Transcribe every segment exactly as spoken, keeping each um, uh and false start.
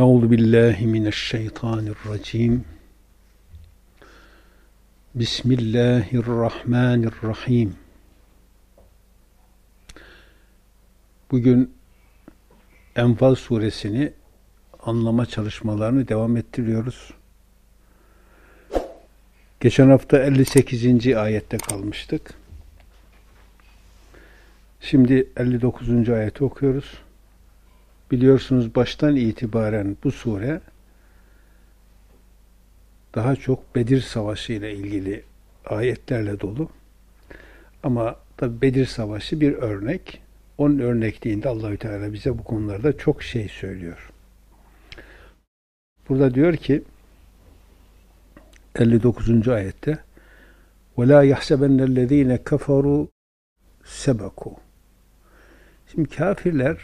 Euzu billahi mineşşeytanirracim. Bismillahirrahmanirrahim. Bugün Enfal suresini anlama çalışmalarını devam ettiriyoruz. Geçen hafta elli sekizinci ayette kalmıştık. Şimdi elli dokuzuncu ayeti okuyoruz. Biliyorsunuz baştan itibaren bu sure daha çok Bedir Savaşı ile ilgili ayetlerle dolu. Ama tabi Bedir Savaşı bir örnek. Onun örnekliğinde Allahü Teala bize bu konularda çok şey söylüyor. Burada diyor ki elli dokuzuncu ayette وَلَا يَحْسَبَنَّ الَّذ۪ينَ كَفَرُوا سَبَكُوا. Şimdi kafirler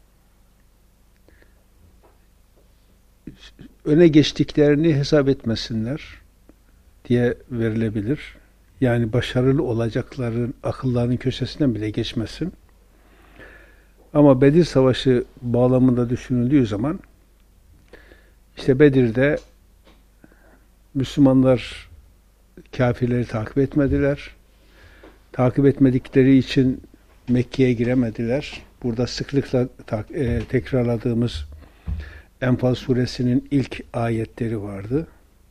öne geçtiklerini hesap etmesinler diye verilebilir. Yani başarılı olacakların akıllarının köşesinden bile geçmesin. Ama Bedir Savaşı bağlamında düşünüldüğü zaman işte Bedir'de Müslümanlar kafirleri takip etmediler. Takip etmedikleri için Mekke'ye giremediler. Burada sıklıkla e, tekrarladığımız Enfal suresinin ilk ayetleri vardı.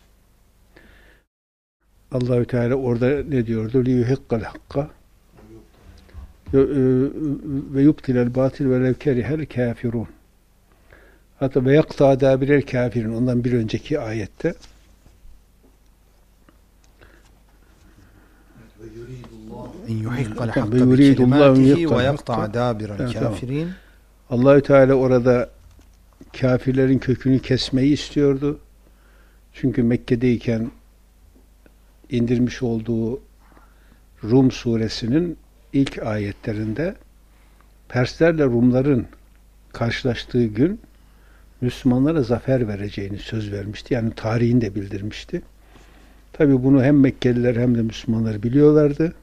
Allahü Teala orada ne diyordu? Liyuhiqqal hakka ve yubtilel batil ve lev kerihel kafirun. Hatta ve yakta dabirel kafirin. Ondan bir önceki ayette en yuhiqqal hakka bi kelimatihi ve yakta dabirel kafirin. Allahü Teala orada kafirlerin kökünü kesmeyi istiyordu. Çünkü Mekke'deyken indirmiş olduğu Rum suresinin ilk ayetlerinde Perslerle Rumların karşılaştığı gün Müslümanlara zafer vereceğini söz vermişti. Yani tarihini de bildirmişti. Tabi bunu hem Mekkeliler hem de Müslümanlar biliyorlardı.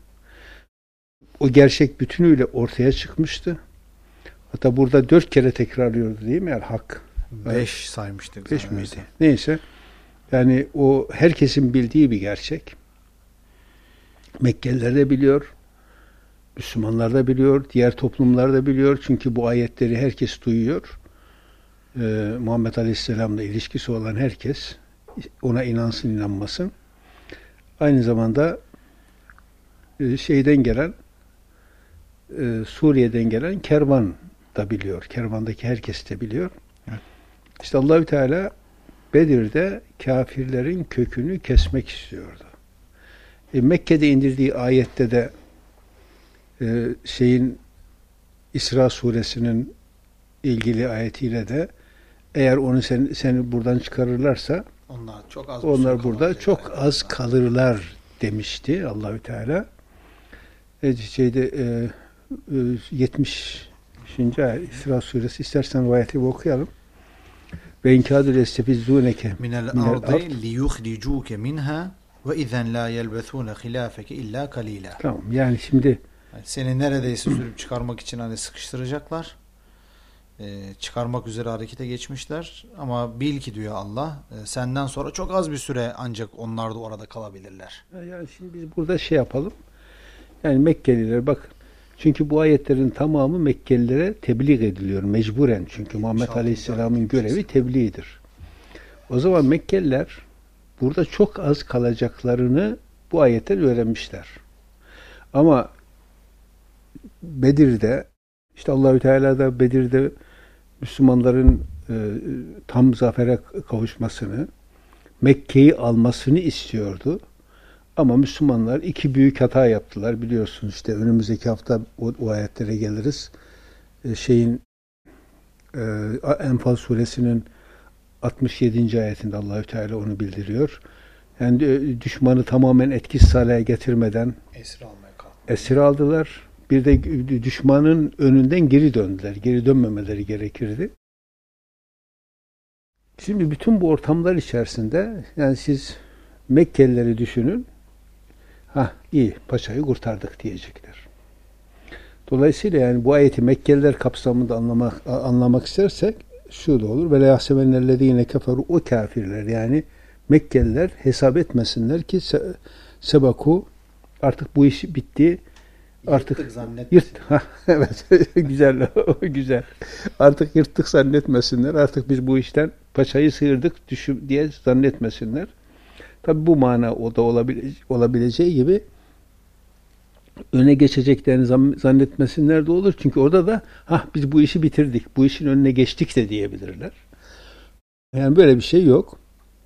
O gerçek bütünüyle ortaya çıkmıştı. Hatta burada dört kere tekrarlıyordu değil mi? Yani hak. Beş saymıştık. Beş miydi? Neyse. Yani o herkesin bildiği bir gerçek. Mekkeliler de biliyor. Müslümanlar da biliyor. Diğer toplumlar da biliyor. Çünkü bu ayetleri herkes duyuyor. Ee, Muhammed Aleyhisselam'la ilişkisi olan herkes ona inansın inanmasın. Aynı zamanda e, şeyden gelen e, Suriye'den gelen kervan da biliyor. Kervandaki herkes de biliyor. Evet. İşte Allahü Teala Bedir'de kafirlerin kökünü kesmek istiyordu. E, Mekke'de indirdiği ayette de e, şeyin İsra suresinin ilgili ayetiyle de eğer onu sen, seni buradan çıkarırlarsa onlar çok az onlar burada çok az kalırlar demişti Allahü Teala. E, şeyde e, yetmişinci ayet İsra suresi, istersen ayeti okuyalım. Ve inkâdü lestefizûneke minel ardı liyuhricûke minha ve izen la yelbethûne khilâfeke illâ kalîlâ. Tamam. Yani şimdi yani seni neredeyse sürüp çıkarmak için hani sıkıştıracaklar. Ee, çıkarmak üzere harekete geçmişler. Ama bil ki diyor Allah, e, senden sonra çok az bir süre ancak onlar da orada kalabilirler. Yani şimdi biz burada şey yapalım. Yani Mekkeliler bak, çünkü bu ayetlerin tamamı Mekkelilere tebliğ ediliyor mecburen. Çünkü Muhammed Aleyhisselam'ın görevi tebliğdir. O zaman Mekkeliler burada çok az kalacaklarını bu ayetten öğrenmişler. Ama Bedir'de işte Allahü Teala da Bedir'de Müslümanların e, tam zafere kavuşmasını, Mekke'yi almasını istiyordu. Ama Müslümanlar iki büyük hata yaptılar. Biliyorsunuz işte önümüzdeki hafta o, o ayetlere geliriz. E, şeyin e, Enfal suresinin altmış yedinci ayetinde Allahü Teala onu bildiriyor. Yani e, düşmanı tamamen etkisiz hale getirmeden esir almaya kalktı. Esir aldılar. Bir de düşmanın önünden geri döndüler. Geri dönmemeleri gerekirdi. Şimdi bütün bu ortamlar içerisinde yani siz Mekkelileri düşünün. Ha iyi, paçayı kurtardık diyecekler. Dolayısıyla yani bu ayeti Mekkeliler kapsamında anlamak anlamak istersek şu da olur. Ve la yahsebennellezîne keferu, o kafirler yani Mekkeliler hesap etmesinler ki se, sebaku, artık bu iş bitti. Artık yırttık zannetmesinler. Yırt, ha, evet güzel güzel. Artık yırttık zannetmesinler. Artık biz bu işten paçayı sıyırdık düşü, diye zannetmesinler. Tabi bu mana o da olabile, olabileceği gibi öne geçeceklerini zannetmesinler de olur. Çünkü orada da ha biz bu işi bitirdik, bu işin önüne geçtik de diyebilirler. Yani böyle bir şey yok.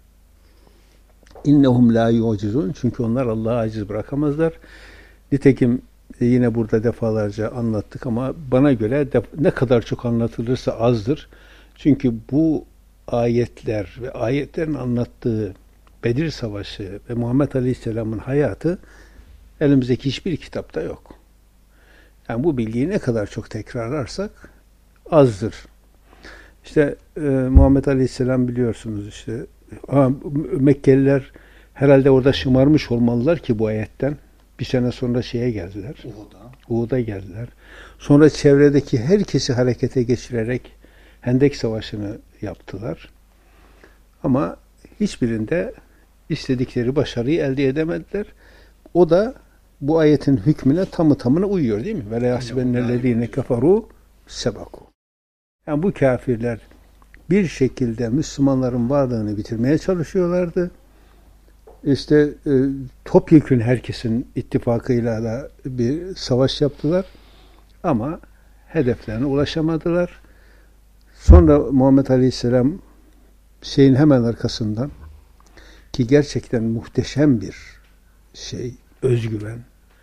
İnnehum la yu'cizun. Çünkü onlar Allah'ı aciz bırakamazlar. Nitekim yine burada defalarca anlattık ama bana göre ne kadar çok anlatılırsa azdır. Çünkü bu ayetler ve ayetlerin anlattığı Bedir Savaşı ve Muhammed Aleyhisselam'ın hayatı elimizdeki hiçbir kitapta yok. Yani bu bilgiyi ne kadar çok tekrarlarsak azdır. İşte e, Muhammed Aleyhisselam biliyorsunuz işte ha, Mekkeliler herhalde orada şımarmış olmalılar ki bu ayetten. Bir sene sonra şeye geldiler. Uhud'a. Uhud'a geldiler. Sonra çevredeki herkesi harekete geçirerek Hendek Savaşı'nı yaptılar. Ama hiçbirinde istedikleri başarıyı elde edemediler. O da bu ayetin hükmüne tamı tamına uyuyor değil mi? Ve la yahsebennellezîne keferû sebaku. Yani bu kafirler bir şekilde Müslümanların varlığını bitirmeye çalışıyorlardı. İşte e, topyekün herkesin ittifakıyla da bir savaş yaptılar. Ama hedeflerine ulaşamadılar. Sonra Muhammed Aleyhisselam şeyin hemen arkasından, ki gerçekten muhteşem bir şey, özgüven.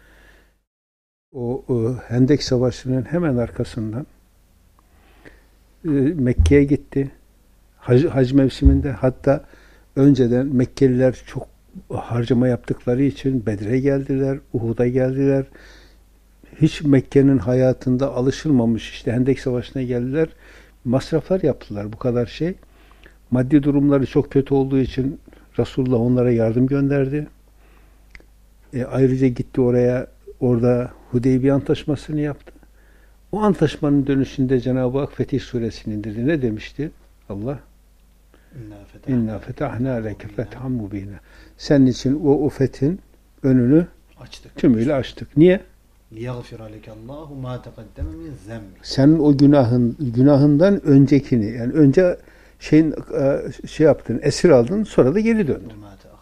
O, o Hendek Savaşı'nın hemen arkasından e, Mekke'ye gitti. Hac, hac mevsiminde, hatta önceden Mekkeliler çok harcama yaptıkları için Bedir'e geldiler, Uhud'a geldiler. Hiç Mekke'nin hayatında alışılmamış işte Hendek Savaşı'na geldiler. Masraflar yaptılar, bu kadar şey. Maddi durumları çok kötü olduğu için Resulullah onlara yardım gönderdi. E, ayrıca gitti oraya, orada Hudeybiye Antlaşması'nı yaptı. O antlaşmanın dönüşünde Cenab-ı Hak Fetih Suresini indirdi. Ne demişti Allah? İnna fetahna leke fethan mubina. Senin için o, o fethin önünü açtık. Tümüyle açtık. Niye? لِيَغْفِرَ لَكَ اللّٰهُ مَا تَقَدَّمَ مِنْ ذَنْبِ. Senin o günahın günahından öncekini, yani önce şeyin şey yaptın, esir aldın, sonra da geri döndün.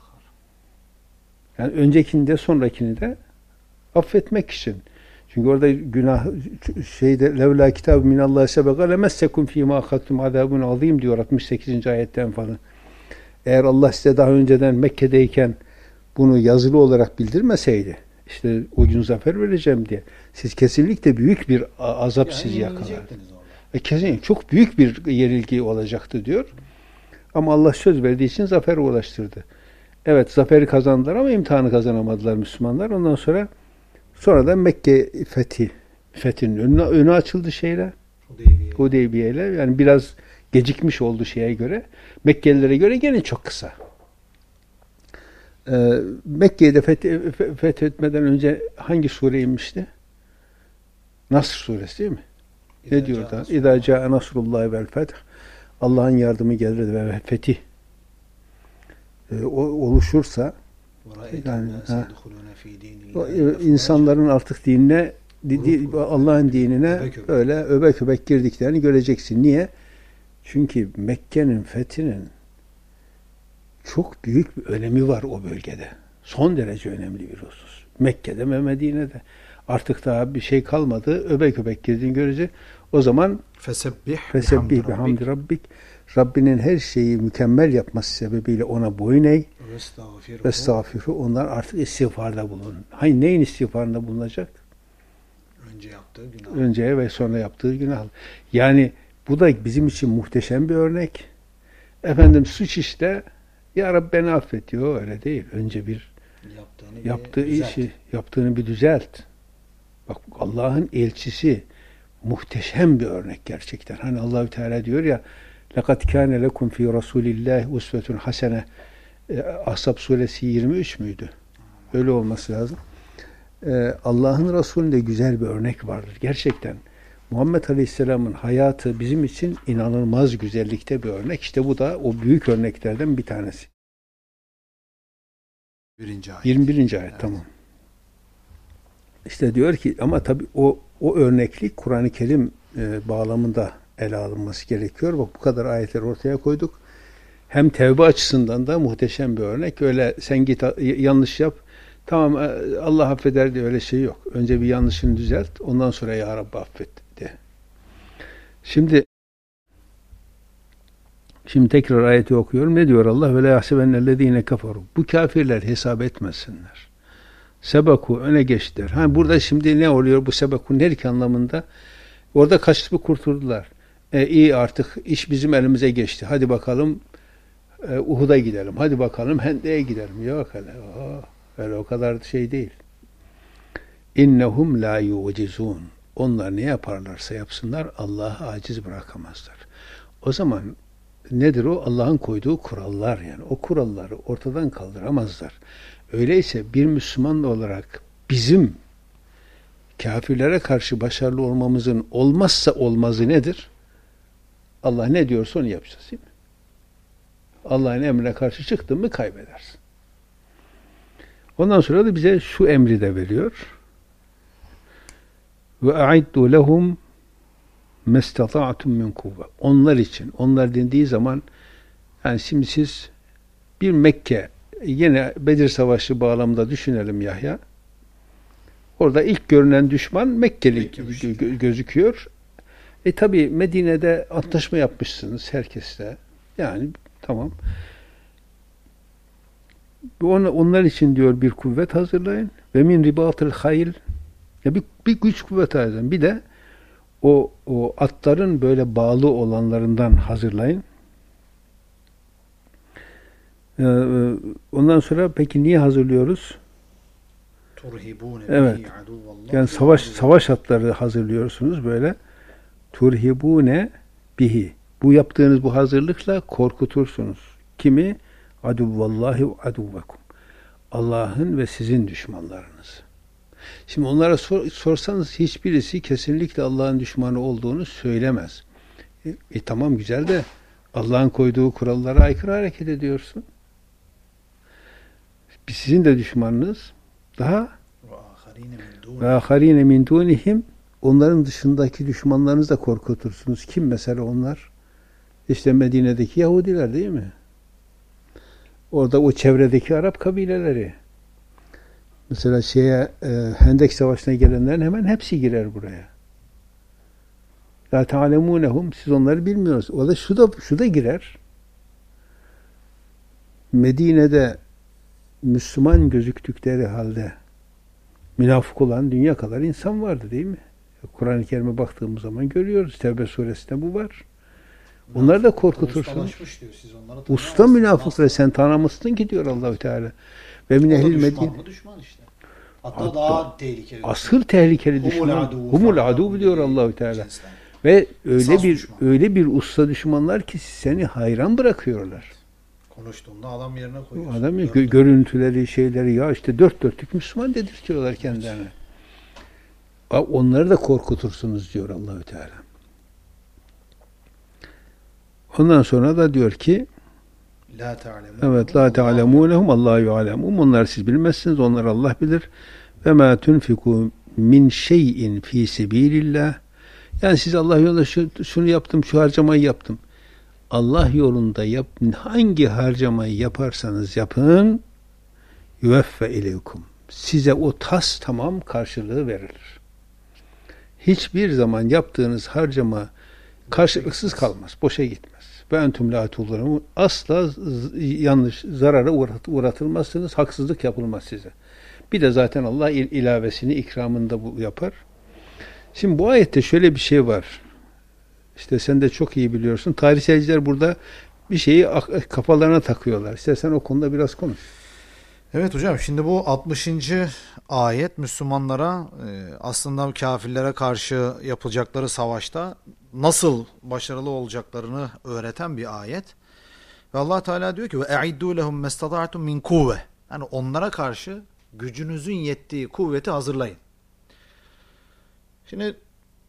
Yani öncekini de sonrakini de affetmek için. Çünkü orada günah şeyde levla kitab minallahi sebeka lemessekum fîmâ akattum azâbun azîm diyor altmış sekizinci ayetten falan. Eğer Allah size daha önceden Mekke'deyken bunu yazılı olarak bildirmeseydi, işte o gün zafer vereceğim diye, siz kesinlikle büyük bir azap yani sizi yakalar. E kesin çok büyük bir yenilgi olacaktı diyor. Ama Allah söz verdiği için zafere ulaştırdı. Evet, zaferi kazandılar ama imtihanı kazanamadılar Müslümanlar. Ondan sonra sonradan Mekke fethi, fethinin önü, önü açıldı şeyle. Hudeybiye ile. Yani biraz gecikmiş oldu şeye göre. Mekkelilere göre gene çok kısa. Ee, Mekke'yi de feth, fethetmeden önce hangi sure inmişti? Nasr suresi değil mi? İzâ ne diyor da? İzâ câe nasrullâhi vel feth. Allah'ın yardımı gelir ve fetih e, o, oluşursa yani, ha, o, insanların artık dinine di, Allah'ın dinine öbek öbek. öyle öbek öbek girdiklerini göreceksin. Niye? Çünkü Mekke'nin fethinin çok büyük bir önemi var o bölgede. Son derece önemli bir husus. Mekke'de ve Medine'de. Artık daha bir şey kalmadı. Öbek öbek girdiğini görecek. O zaman fesebbih fesebbih bihamdi rabbik. Rabbinin her şeyi mükemmel yapması sebebiyle ona boyun eğ. Ve estağfirhu. Onlar artık istiğfarda bulun. Hayır, neyin istiğfarında bulunacak? Önce yaptığı günah. Önce ve sonra yaptığı günah. Yani bu da bizim için muhteşem bir örnek. Efendim suç işte, ya Rabbi beni affet diyor. Öyle değil. Önce bir yaptığını yaptığı bir işi, yaptığını bir düzelt. Bak, Allah'ın elçisi muhteşem bir örnek gerçekten. Hani Allahü Teala diyor ya, لَقَدْ كَانَ لَكُمْ فِي رَسُولِ اللّٰهِ اُسْوَةٌ حَسَنَةٌ. Ahzab suresi yirmi üç müydü? Öyle olması lazım. Ee, Allah'ın Resulü'nde güzel bir örnek vardır. Gerçekten Muhammed Aleyhisselam'ın hayatı bizim için inanılmaz güzellikte bir örnek. İşte bu da o büyük örneklerden bir tanesi. Birinci ayet. yirmi birinci ayet Evet. tamam. İşte diyor ki ama tabii o o örneklik Kur'an-ı Kerim e, bağlamında ele alınması gerekiyor. Bak bu kadar ayetler ortaya koyduk. Hem tevbe açısından da muhteşem bir örnek. Öyle sen git yanlış yap. Tamam Allah affeder diye öyle şey yok. Önce bir yanlışını düzelt. Ondan sonra ya Rabbi affet de. Şimdi şimdi tekrar ayeti okuyorum. Ne diyor Allah? Ve la yahsebennellezine kafaru. Bu kafirler hesap etmesinler. Sebaku öne geçtiler. Ha burada şimdi ne oluyor bu sebakun her iki anlamında? Orada kaçıp kurtuldular. E, iyi artık iş bizim elimize geçti. Hadi bakalım e, Uhud'a gidelim. Hadi bakalım Hende'ye gidelim. Yok öyle. Oh, öyle o kadar şey değil. İnnehum la yucizun. Onlar ne yaparlarsa yapsınlar Allah'ı aciz bırakamazlar. O zaman nedir o? Allah'ın koyduğu kurallar yani. O kuralları ortadan kaldıramazlar. Öyleyse bir Müslüman olarak bizim kafirlere karşı başarılı olmamızın olmazsa olmazı nedir? Allah ne diyorsa onu yapacağız değil mi? Allah'ın emrine karşı çıktın mı kaybedersin. Ondan sonra da bize şu emri de veriyor. Ve a'iddu lehum mestata'tum min kuvve. Onlar için, onlar dendiği zaman yani şimdi siz bir Mekke yine Bedir Savaşı bağlamında düşünelim Yahya. Orada ilk görünen düşman Mekkeli Mekke gö- gözüküyor. E tabi Medine'de antlaşma yapmışsınız herkesle. Yani tamam. Onlar için diyor bir kuvvet hazırlayın. Ve min ribatil hayl. Ya bir, bir güç kuvvet hazırlayın. Bir de o, o atların böyle bağlı olanlarından hazırlayın. Ee, ondan sonra peki niye hazırlıyoruz? Evet. Yani savaş savaş atları hazırlıyorsunuz böyle. Turhibune bihi. Bu yaptığınız bu hazırlıkla korkutursunuz. Kimi? Aduvallahi ve aduvakum. Allah'ın ve sizin düşmanlarınız. Şimdi onlara sor, sorsanız hiçbirisi kesinlikle Allah'ın düşmanı olduğunu söylemez. E, e tamam güzel de Allah'ın koyduğu kurallara aykırı hareket ediyorsun. Sizin de düşmanınız. Daha ve aharine min dunihim, onların dışındaki düşmanlarınızı da korkutursunuz. Kim mesela onlar? İşte Medine'deki Yahudiler değil mi? Orada o çevredeki Arap kabileleri. Mesela şeye e, Hendek Savaşı'na gelenlerin hemen hepsi girer buraya. La ta'lemunehum, siz onları bilmiyorsunuz. O da şu da şu da girer. Medine'de Müslüman gözüktükleri halde münafık olan dünya kadar insan vardı değil mi? Kur'an-ı Kerim'e baktığımız zaman görüyoruz. Tevbe suresinde bu var. Onları da korkutursun. Usta münafıkları sen tanımışsın ki diyor Allah-u Teala. Ve min ehlil Medine. Düşman işte. Hatta, Hatta daha tehlikeli. Asıl tehlikeli düşman. Humul adu diyor Allah-u Teala. Cinsten. Ve öyle Saz bir düşman. öyle bir usta düşmanlar ki seni hayran bırakıyorlar. Konuştuğunda adam yerine koyuyorsun. Adam ya, gö- görüntüleri, şeyleri ya işte dört dörtlük Müslüman dedirtiyorlar kendilerine. Evet. Onları da korkutursunuz diyor Allah-u Teala. Ondan sonra da diyor ki La ta'lemun. Evet, la ta'lemunhum Allahu ya'lemun. Onlar siz bilmezsiniz, onlar Allah bilir. Ve ma tunfiku min şey'in fi sebilillah. Yani siz Allah yolunda şu, şunu yaptım, şu harcamayı yaptım. Allah yolunda yap, hangi harcamayı yaparsanız yapın, yüveffe ileykum. Size o tas tamam karşılığı verilir. Hiçbir zaman yaptığınız harcama karşılıksız kalmaz, boşa gitmez. Ve entüm la tuğlarım, asla yanlış, zarara uğratılmazsınız, haksızlık yapılmaz size. Bir de zaten Allah il- ilavesini ikramında bu yapar. Şimdi bu ayette şöyle bir şey var. İşte sen de çok iyi biliyorsun. Tarihçiler burada bir şeyi kafalarına takıyorlar. İstersen o konuda biraz konuş. Evet hocam, şimdi bu altmışıncı ayet Müslümanlara aslında kafirlere karşı yapacakları savaşta nasıl başarılı olacaklarını öğreten bir ayet. Ve Allah Teala diyor ki: "Ve e'iddu lehum mestata'tum min kuvve." Yani onlara karşı gücünüzün yettiği kuvveti hazırlayın. Şimdi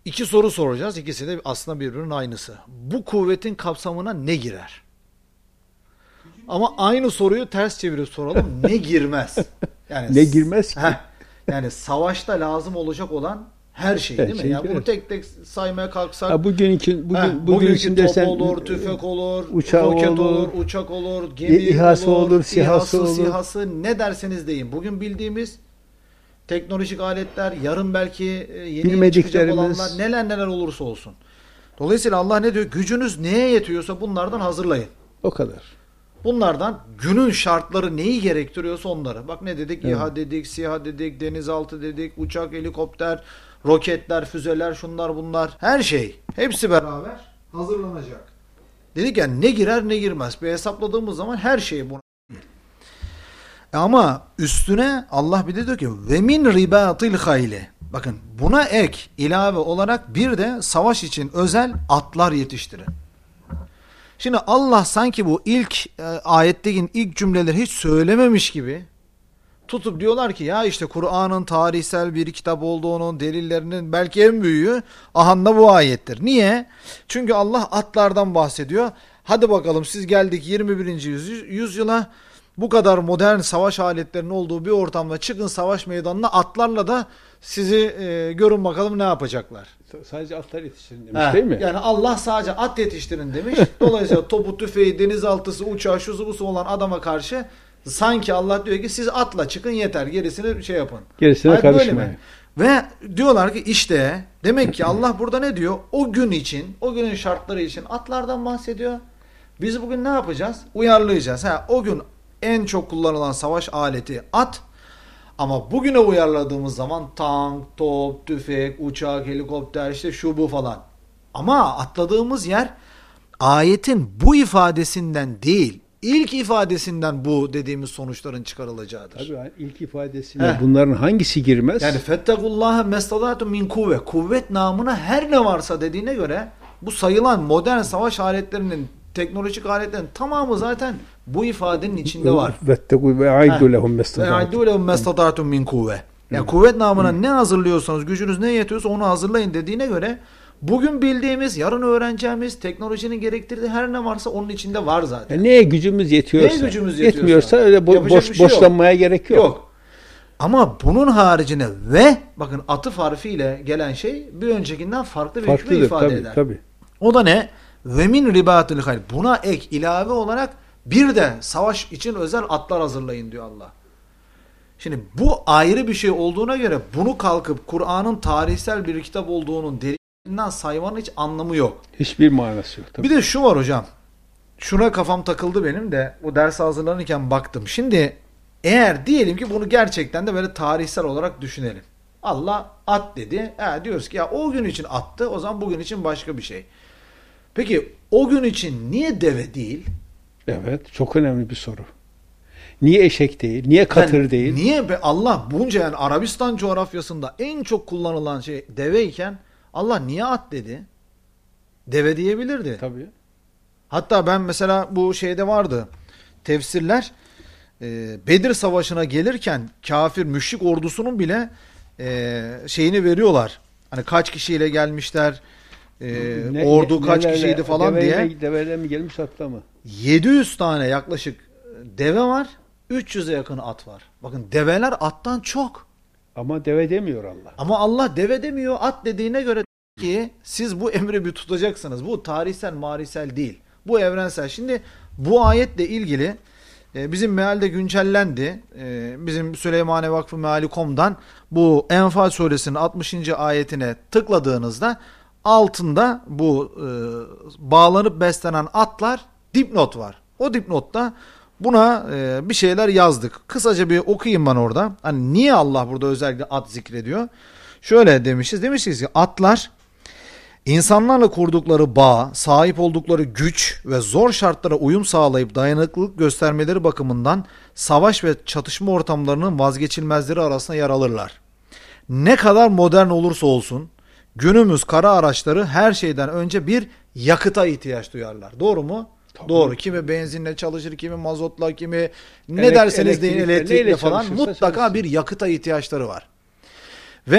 iki soru soracağız. İkisi de aslında birbirinin aynısı. Bu kuvvetin kapsamına ne girer? Ama aynı soruyu ters çevirip soralım. Ne girmez? Yani ne girmez ki? Heh, yani savaşta lazım olacak olan her şey, her değil mi? şey yani girer. bunu tek tek saymaya kalksak. Ha, bugün için bugün heh, bugün bugünkü için top desen, olur, tüfek olur, uçağı roket olur, olur, uçak olur, gemi İHA'sı olur, olur, SİHA'sı İHA'sı, olur. SİHA'sı, ne derseniz deyin. Bugün bildiğimiz teknolojik aletler, yarın belki yeni yeni çıkacak olanlar, neler neler olursa olsun. Dolayısıyla Allah ne diyor? Gücünüz neye yetiyorsa bunlardan hazırlayın. O kadar. Bunlardan günün şartları neyi gerektiriyorsa onları. Bak ne dedik? Evet. İHA dedik, SİHA dedik, denizaltı dedik, uçak, helikopter, roketler, füzeler, şunlar bunlar. Her şey. Hepsi beraber hazırlanacak. Dedik yani ne girer ne girmez. Bir hesapladığımız zaman her şey buna. Ama üstüne Allah bir de diyor ki ve min ribatil hayli. Bakın buna ek ilave olarak bir de savaş için özel atlar yetiştirin. Şimdi Allah sanki bu ilk e, ayetteki ilk cümleleri hiç söylememiş gibi tutup diyorlar ki ya işte Kur'an'ın tarihsel bir kitap olduğunun delillerinin belki en büyüğü ahanda bu ayettir. Niye? Çünkü Allah atlardan bahsediyor. Hadi bakalım siz geldik yirmi birinci yüzyıla, bu kadar modern savaş aletlerinin olduğu bir ortamda çıkın savaş meydanına, atlarla da sizi e, görün bakalım ne yapacaklar. Sadece atlar yetiştirin demiş Heh, değil mi? Yani Allah sadece at yetiştirin demiş. Dolayısıyla topu, tüfeği, denizaltısı, uçağı, şusu busu olan adama karşı sanki Allah diyor ki siz atla çıkın yeter, gerisini şey yapın. Gerisine Hayır, böyle karışmayın. mi? Ve diyorlar ki işte demek ki Allah burada ne diyor? O gün için, o günün şartları için atlardan bahsediyor. Biz bugün ne yapacağız? Uyarlayacağız. Ha, o gün en çok kullanılan savaş aleti at. Ama bugüne uyarladığımız zaman tank, top, tüfek, uçak, helikopter, işte şu bu falan. Ama atladığımız yer ayetin bu ifadesinden değil, ilk ifadesinden bu dediğimiz sonuçların çıkarılacağıdır. Tabii ilk ifadesinde bunların hangisi girmez? Yani fettekullaha mestadatum min kuvve. Kuvvet namına her ne varsa dediğine göre bu sayılan modern savaş aletlerinin, teknolojik aletlerin tamamı zaten bu ifadenin içinde var. Vettekû ve aidû lehum Ve mestadâtum. aidû lehum mestadâtum min kuvve. Yani kuvvet namına ne hazırlıyorsanız, gücünüz ne yetiyorsa onu hazırlayın dediğine göre bugün bildiğimiz, yarın öğreneceğimiz, teknolojinin gerektirdiği her ne varsa onun içinde var zaten. Yani neye gücümüz yetiyorsa. Neye gücümüz yetiyorsa. Yetmiyorsa öyle bo- boş, bir şey boşlanmaya yok. gerek yok. Yok. Ama bunun haricine ve bakın atıf harfiyle gelen şey bir öncekinden farklı bir hükmü ifade tabii, eder. tabii. O da ne? Ve min ribatil hayl. Buna ek ilave olarak bir de savaş için özel atlar hazırlayın diyor Allah. Şimdi bu ayrı bir şey olduğuna göre bunu kalkıp Kur'an'ın tarihsel bir kitap olduğunun delilinden saymanın hiç anlamı yok. Hiçbir manası yok. Tabii. Bir de şu var hocam. Şuna kafam takıldı benim de. O derse hazırlanırken baktım. Şimdi eğer diyelim ki bunu gerçekten de böyle tarihsel olarak düşünelim. Allah at dedi. E, diyoruz ki ya o gün için attı. O zaman bugün için başka bir şey. Peki o gün için niye deve değil? Evet. Çok önemli bir soru. Niye eşek değil? Niye katır Yani değil? Niye be Allah bunca yani Arabistan coğrafyasında en çok kullanılan şey deveyken Allah niye at dedi? Deve diyebilirdi. Tabii. Hatta ben mesela bu şeyde vardı. Tefsirler e, Bedir Savaşı'na gelirken kafir müşrik ordusunun bile e, şeyini veriyorlar. Hani kaç kişiyle gelmişler, e, Ne- ordu ne- kaç nelerle- kişiydi falan deveyle, diye. Deveyle mi gelmiş atla mı? yedi yüz tane yaklaşık deve var. üç yüze yakın at var. Bakın develer attan çok. Ama deve demiyor Allah. Ama Allah deve demiyor. At dediğine göre ki siz bu emri bir tutacaksınız. Bu tarihsel, marihsel değil. Bu evrensel. Şimdi bu ayetle ilgili e, bizim mealde güncellendi. E, bizim Süleymaniye Vakfı Meali nokta com'dan bu Enfal suresinin altmışıncı ayetine tıkladığınızda altında bu e, bağlanıp beslenen atlar dipnot var. O dipnotta buna e, bir şeyler yazdık. Kısaca bir okuyayım ben orada. Hani niye Allah burada özellikle at zikrediyor? Şöyle demişiz. Demişiz ki atlar İnsanlarla kurdukları bağ, sahip oldukları güç ve zor şartlara uyum sağlayıp dayanıklılık göstermeleri bakımından savaş ve çatışma ortamlarının vazgeçilmezleri arasında yer alırlar. Ne kadar modern olursa olsun günümüz kara araçları her şeyden önce bir yakıta ihtiyaç duyarlar. Doğru mu? Tabii. Doğru. Kimi benzinle çalışır, kimi mazotla, kimi ne Elek- derseniz deyin elektrikle, elektrikle neyle falan çalışırsa mutlaka çalışsın. bir yakıta ihtiyaçları var. Ve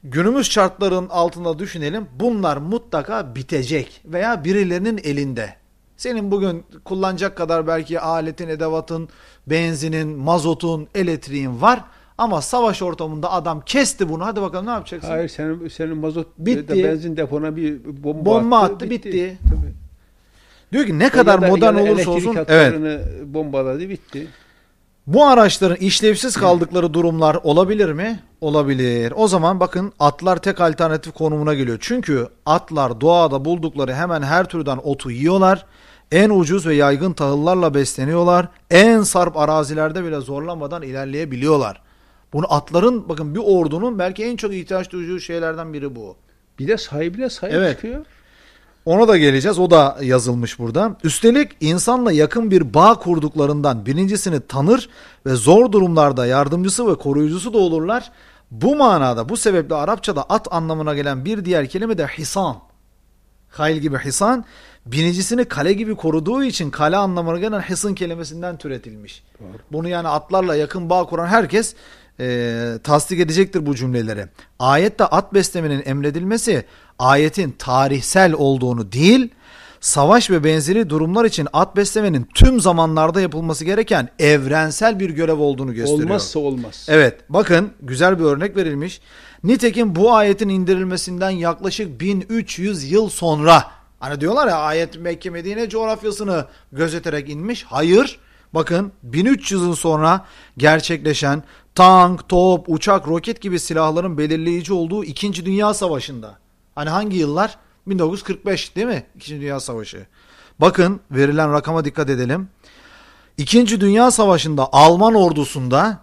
günümüz şartların altında düşünelim. Bunlar mutlaka bitecek veya birilerinin elinde. Senin bugün kullanacak kadar belki aletin, edevatın, benzinin, mazotun, elektriğin var. Ama savaş ortamında adam kesti bunu. Hadi bakalım ne yapacaksın? Hayır, senin, senin mazot bitti. Da benzin depona bir bomba, bomba attı, attı, bitti. bitti. Tabii. Diyor ki ne kadar da, modern olursa olsun. Evet. Bombaladı, bitti. Bu araçların işlevsiz kaldıkları durumlar olabilir mi? Olabilir. O zaman bakın atlar tek alternatif konumuna geliyor. Çünkü atlar doğada buldukları hemen her türden otu yiyorlar. En ucuz ve yaygın tahıllarla besleniyorlar. En sarp arazilerde bile zorlamadan ilerleyebiliyorlar. Bunu atların, bakın bir ordunun belki en çok ihtiyaç duyduğu şeylerden biri bu. Bir de sahibine sahip evet. çıkıyor. Ona da geleceğiz. O da yazılmış burada. Üstelik insanla yakın bir bağ kurduklarından birincisini tanır ve zor durumlarda yardımcısı ve koruyucusu da olurlar. Bu manada, bu sebeple Arapçada at anlamına gelen bir diğer kelime de hisan. Hayl gibi hisan, binicisini kale gibi koruduğu için kale anlamına gelen hisın kelimesinden türetilmiş. Doğru. Bunu yani atlarla yakın bağ kuran herkes e, tasdik edecektir bu cümleleri. Ayette at beslemenin emredilmesi ayetin tarihsel olduğunu değil, savaş ve benzeri durumlar için at beslemenin tüm zamanlarda yapılması gereken evrensel bir görev olduğunu gösteriyor. Olmazsa olmaz. Evet, bakın güzel bir örnek verilmiş. Nitekim bu ayetin indirilmesinden yaklaşık bin üç yüz yıl sonra, hani diyorlar ya ayet Mekke Medine coğrafyasını gözeterek inmiş. Hayır, bakın bin üç yüz yıl sonra gerçekleşen tank, top, uçak, roket gibi silahların belirleyici olduğu İkinci Dünya Savaşı'nda. Hani hangi yıllar? bin dokuz yüz kırk beş değil mi? İkinci Dünya Savaşı. Bakın verilen rakama dikkat edelim. İkinci Dünya Savaşı'nda Alman ordusunda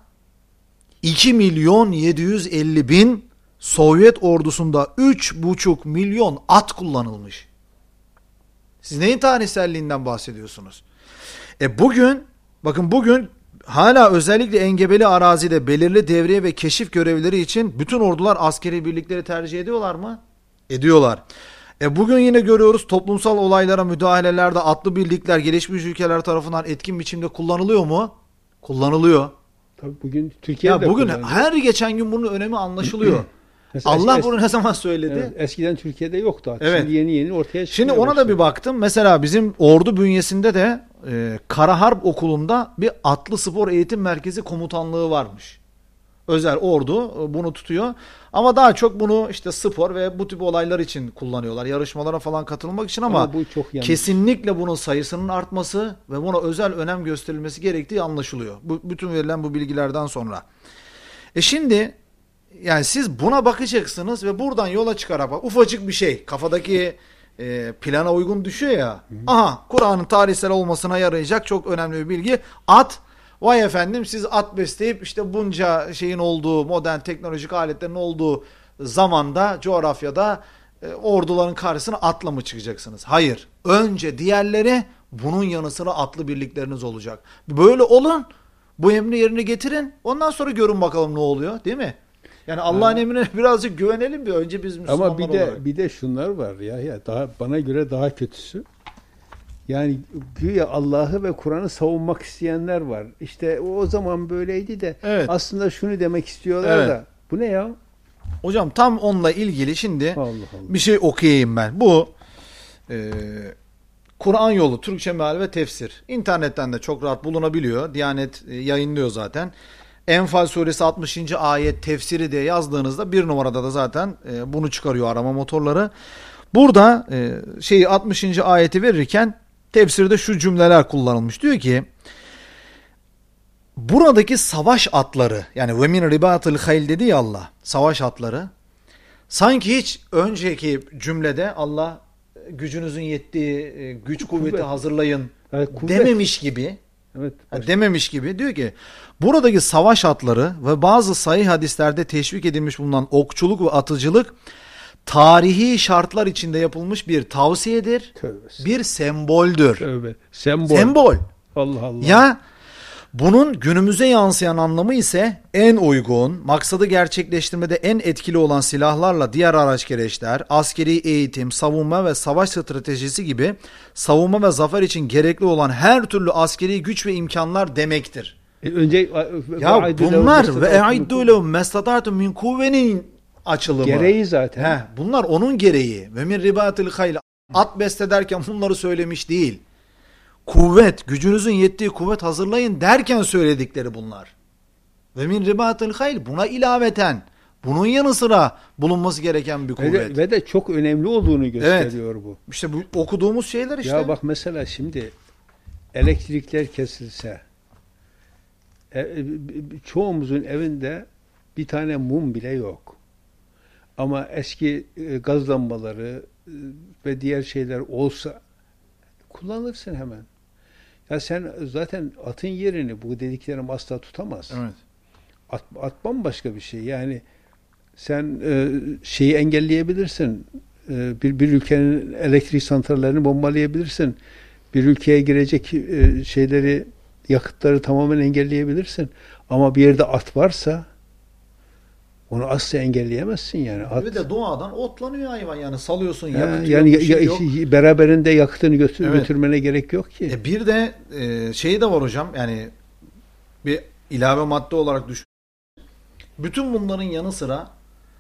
iki milyon yedi yüz elli bin, Sovyet ordusunda üç buçuk milyon at kullanılmış. Siz neyin tarihselliğinden bahsediyorsunuz? E bugün, bakın bugün hala özellikle engebeli arazide belirli devriye ve keşif görevleri için bütün ordular askeri birlikleri tercih ediyorlar mı? Ediyorlar. E bugün yine görüyoruz toplumsal olaylara müdahalelerde atlı birlikler gelişmiş ülkeler tarafından etkin biçimde kullanılıyor mu? Kullanılıyor. Tabii bugün Türkiye'de ya bugün her geçen gün bunun önemi anlaşılıyor. Allah es- bunu ne zaman söyledi? Evet, eskiden Türkiye'de yoktu. Evet. Şimdi yeni yeni ortaya çıkıyor. Şimdi ona da bir baktım. Mesela bizim ordu bünyesinde de e, Kara Harp Okulu'nda bir atlı spor eğitim merkezi komutanlığı varmış. Özel ordu bunu tutuyor. Ama daha çok bunu işte spor ve bu tip olaylar için kullanıyorlar. Yarışmalara falan katılmak için ama, ama bu çok kesinlikle bunun sayısının artması ve buna özel önem gösterilmesi gerektiği anlaşılıyor. Bu, bütün verilen bu bilgilerden sonra. E şimdi yani siz buna bakacaksınız ve buradan yola çıkarak bak, ufacık bir şey kafadaki e, plana uygun düşüyor ya. Hı hı. Aha, Kur'an'ın tarihsel olmasına yarayacak çok önemli bir bilgi. At. Vay efendim, siz at besleyip işte bunca şeyin olduğu, modern teknolojik aletlerin olduğu zamanda, coğrafyada e, orduların karşısına atla mı çıkacaksınız? Hayır. Önce diğerleri, bunun yanı sıra atlı birlikleriniz olacak. Böyle olun. Bu emri yerine getirin. Ondan sonra görün bakalım ne oluyor, değil mi? Yani Allah'ın ha. emrine birazcık güvenelim bir önce biz Müslümanlar olarak. Ama bir de olarak. bir de şunlar var ya ya daha bana göre daha kötüsü. Yani güya Allah'ı ve Kur'an'ı savunmak isteyenler var. İşte o zaman böyleydi de evet. Aslında şunu demek istiyorlar evet. da. Bu ne ya? Hocam tam onunla ilgili şimdi Allah Allah. bir şey okuyayım ben. Bu e, Kur'an Yolu Türkçe Meal ve Tefsir. İnternetten de çok rahat bulunabiliyor. Diyanet e, yayınlıyor zaten. Enfal suresi altmışıncı ayet tefsiri diye yazdığınızda bir numarada da zaten e, bunu çıkarıyor arama motorları. Burada e, şeyi altmışıncı ayeti verirken tefsirde şu cümleler kullanılmış. Diyor ki buradaki savaş atları, yani ve min ribatil hayl dedi ya Allah, savaş atları sanki hiç önceki cümlede Allah gücünüzün yettiği güç kuvveti kuvvet. hazırlayın evet, dememiş gibi. Evet, dememiş gibi diyor ki buradaki savaş atları ve bazı sahih hadislerde teşvik edilmiş bulunan okçuluk ve atıcılık tarihi şartlar içinde yapılmış bir tavsiyedir. Tövbe. Bir semboldür. Tövbe. Sembol. Sembol. Allah Allah. Ya bunun günümüze yansıyan anlamı ise en uygun, maksadı gerçekleştirmede en etkili olan silahlarla diğer araç gereçler, askeri eğitim, savunma ve savaş stratejisi gibi savunma ve zafer için gerekli olan her türlü askeri güç ve imkanlar demektir. E önce ya bunlar ve e'iddu lehum mestatatum min kuvvenin açılımı. Gereği zaten. Heh, bunlar onun gereği. Ve min ribatil hayl. At beslederken bunları söylemiş değil. Kuvvet, gücünüzün yettiği kuvvet hazırlayın derken söyledikleri bunlar. Ve min ribatil hayl, buna ilaveten, bunun yanı sıra bulunması gereken bir kuvvet. Ve de, ve de çok önemli olduğunu gösteriyor evet. bu. İşte bu okuduğumuz şeyler işte. Ya bak mesela şimdi elektrikler kesilse, e, çoğumuzun evinde bir tane mum bile yok. Ama eski e, gaz lambaları e, ve diğer şeyler olsa kullanırsın hemen. Ya sen zaten atın yerini bu dediklerim asla tutamaz. Evet. At, at bambaşka bir şey. Yani sen e, şeyi engelleyebilirsin. E, bir, bir ülkenin elektrik santrallerini bombalayabilirsin. Bir ülkeye girecek e, şeyleri, yakıtları tamamen engelleyebilirsin. Ama bir yerde at varsa onu asla engelleyemezsin yani. At, Ve de doğadan otlanıyor hayvan yani salıyorsun ya, yakıt yani yok, bir şey ya, yok. Beraberinde yakıtını götür, Evet. götürmene gerek yok ki. E bir de e, şeyi de var hocam yani bir ilave madde olarak düşün. Bütün bunların yanı sıra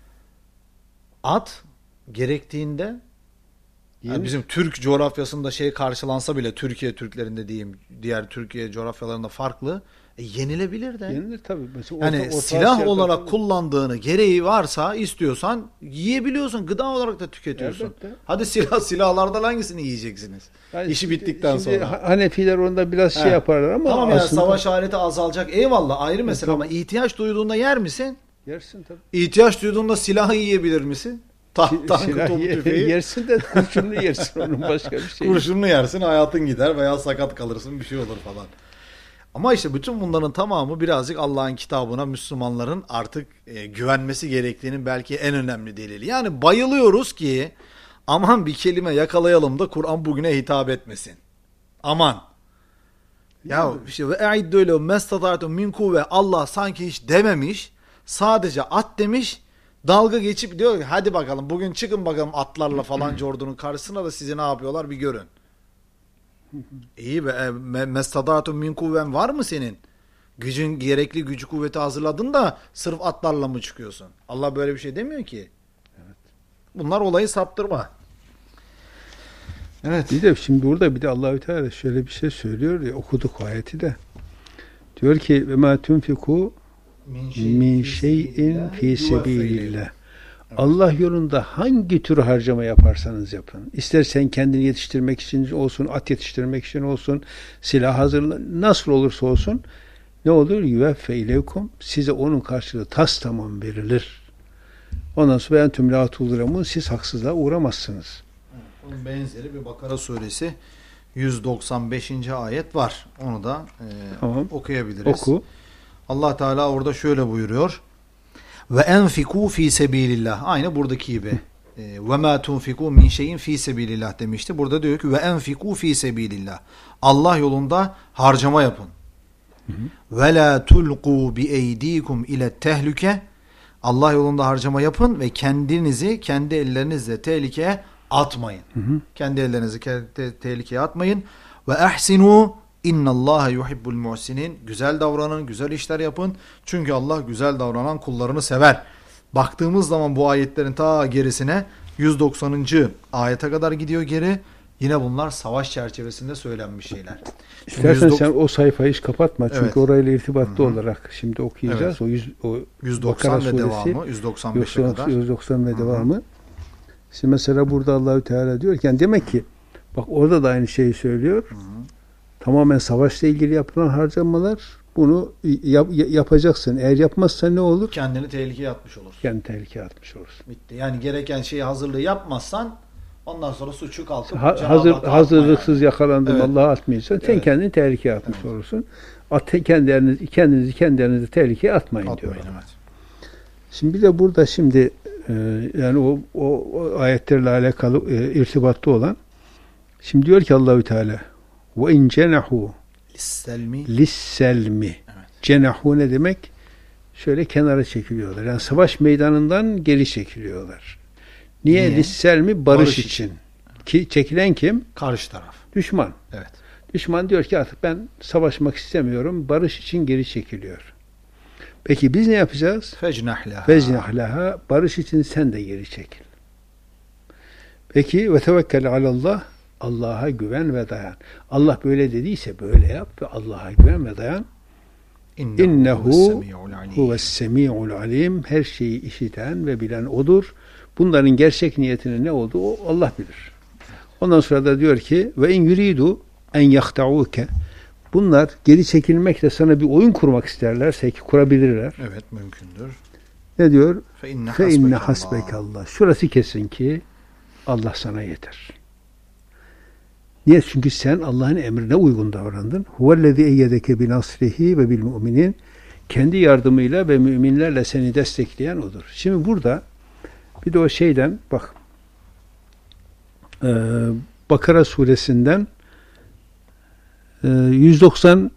at gerektiğinde yani bizim Türk coğrafyasında şey karşılansa bile Türkiye Türklerinde diyeyim diğer Türkiye coğrafyalarında farklı e, yenilebilir de. Yenilir tabii. Mesela Yani orta, orta silah Asya'da olarak tabii. kullandığını gereği varsa istiyorsan yiyebiliyorsun. Gıda olarak da tüketiyorsun. Elbette. Hadi silah silahlardan hangisini yiyeceksiniz? Yani İşi şimdi- bittikten şimdi sonra. Hanefiler onda biraz He. şey yaparlar ama Tamam yani aslında savaş aleti azalacak. Eyvallah ayrı mesele tabii. ama ihtiyaç duyduğunda yer misin? yersin tabii. İhtiyaç duyduğunda silahı yiyebilir misin? Ta Si- tankı, silah topu, ye- tüfeği. yersin de kurşunlu yersin onun başka bir şey. Kurşunlu yersin, hayatın gider veya sakat kalırsın, bir şey olur falan. Ama işte bütün bunların tamamı birazcık Allah'ın kitabına Müslümanların artık e, güvenmesi gerektiğinin belki en önemli delili. Yani bayılıyoruz ki aman bir kelime yakalayalım da Kur'an bugüne hitap etmesin. Aman. Ya işte ve e'iddu lehu mestata'tum min kuvve, Allah sanki hiç dememiş. Sadece at demiş. Dalga geçip diyor ki hadi bakalım bugün çıkın bakalım atlarla falanca ordunun karşısına da sizi ne yapıyorlar bir görün. İyi be, e, mestadatum min kuvven var mı senin? Gücün gerekli gücü kuvveti hazırladın da sırf atlarla mı çıkıyorsun? Allah böyle bir şey demiyor ki. Evet. Bunlar olayı saptırma. Evet. Bir de şimdi burada bir de Allahü Teala şöyle bir şey söylüyor ya, okuduk ayeti de. Diyor ki ve ma tunfiku min şeyin fi sebilillah. Allah yolunda hangi tür harcama yaparsanız yapın. İster sen kendini yetiştirmek için olsun, at yetiştirmek için olsun, silah hazırla, nasıl olursa olsun ne olur? Yuveffe ileykum, size onun karşılığı tas tamam verilir. Ondan sonra ben tüm la tuğramun, siz haksızlığa uğramazsınız. Onun benzeri bir Bakara suresi yüz doksan beşinci ayet var. Onu da e, Tamam. okuyabiliriz. Oku. Allah Teala orada şöyle buyuruyor. Ve enfiku fi sebilillah. Aynı buradaki gibi. Ve ma tunfiku min şeyin fi sebilillah demişti. Burada diyor ki ve enfiku fi sebilillah. Allah yolunda harcama yapın. Ve la tulqu bi eydikum ile tehlike. Allah yolunda harcama yapın ve kendinizi kendi ellerinizle tehlikeye atmayın. Hı hı. Kendi ellerinizi te- tehlikeye atmayın. Ve ahsinu İnnallâhe yuhibbul muhsinin. Güzel davranın, güzel işler yapın. Çünkü Allah güzel davranan kullarını sever. Baktığımız zaman bu ayetlerin ta gerisine yüz doksanıncı ayete kadar gidiyor geri. Yine bunlar savaş çerçevesinde söylenmiş şeyler. İstersen sen o sayfayı hiç kapatma. Çünkü evet. orayla irtibatlı Hı-hı. olarak şimdi okuyacağız. Evet. O, yüz, o yüz doksan Bakara ve suresi, devamı. yüz doksan beşe kadar. yüz doksan ve devamı. Şimdi mesela burada Allahü Teala diyor ki yani demek ki bak orada da aynı şeyi söylüyor. Hı-hı. Tamamen savaşla ilgili yapılan harcamalar, bunu yap, yapacaksın. Eğer yapmazsan ne olur? Kendini tehlikeye atmış olursun. Kendini tehlikeye atmış olursun. Bitti. Yani gereken şeyi hazırlığı yapmazsan ondan sonra suçu kalkıp ha, hazır hazırlıksız yani. Yakalandım evet. Allah'a atmayacaksın. Sen evet. kendini tehlikeye atmış evet. olursun. At, kendinizi, kendinizi kendinizi tehlikeye atmayın, atmayın diyor. Evet. Şimdi bir de burada şimdi e, yani o, o, o ayetlerle alakalı e, irtibatlı olan, şimdi diyor ki Allahü Teala ve in cenahu lisselmi lisselmi. Cenahu ne demek? Şöyle kenara çekiliyorlar. Yani savaş meydanından geri çekiliyorlar. Niye? Niye? Lisselmi barış, barış için. için. Ki çekilen kim? Karşı taraf. Düşman. Evet. Düşman diyor ki artık ben savaşmak istemiyorum. Barış için geri çekiliyor. Peki biz ne yapacağız? Fecnah laha. Fecnah laha. Barış için sen de geri çekil. Peki ve tevekkel alallah. Allah'a güven ve dayan. Allah böyle dediyse böyle yap ve Allah'a güven ve dayan. İnnehu huves semi'ul alim. Her şeyi işiten ve bilen odur. Bunların gerçek niyetinin ne olduğu o Allah bilir. Ondan sonra da diyor ki ve in yuridu en yahtauke. Bunlar geri çekilmekle sana bir oyun kurmak isterlerse ki kurabilirler. Evet, mümkündür. Ne diyor? Fe inne hasbekallah. Şurası kesin ki Allah sana yeter. Niye? Çünkü sen Allah'ın emrine uygun davrandın. Huvellezî eyyedeke binasrihi ve bil müminin. Kendi yardımıyla ve müminlerle seni destekleyen odur. Şimdi burada bir de o şeyden bak e, Bakara suresinden e, yüz doksan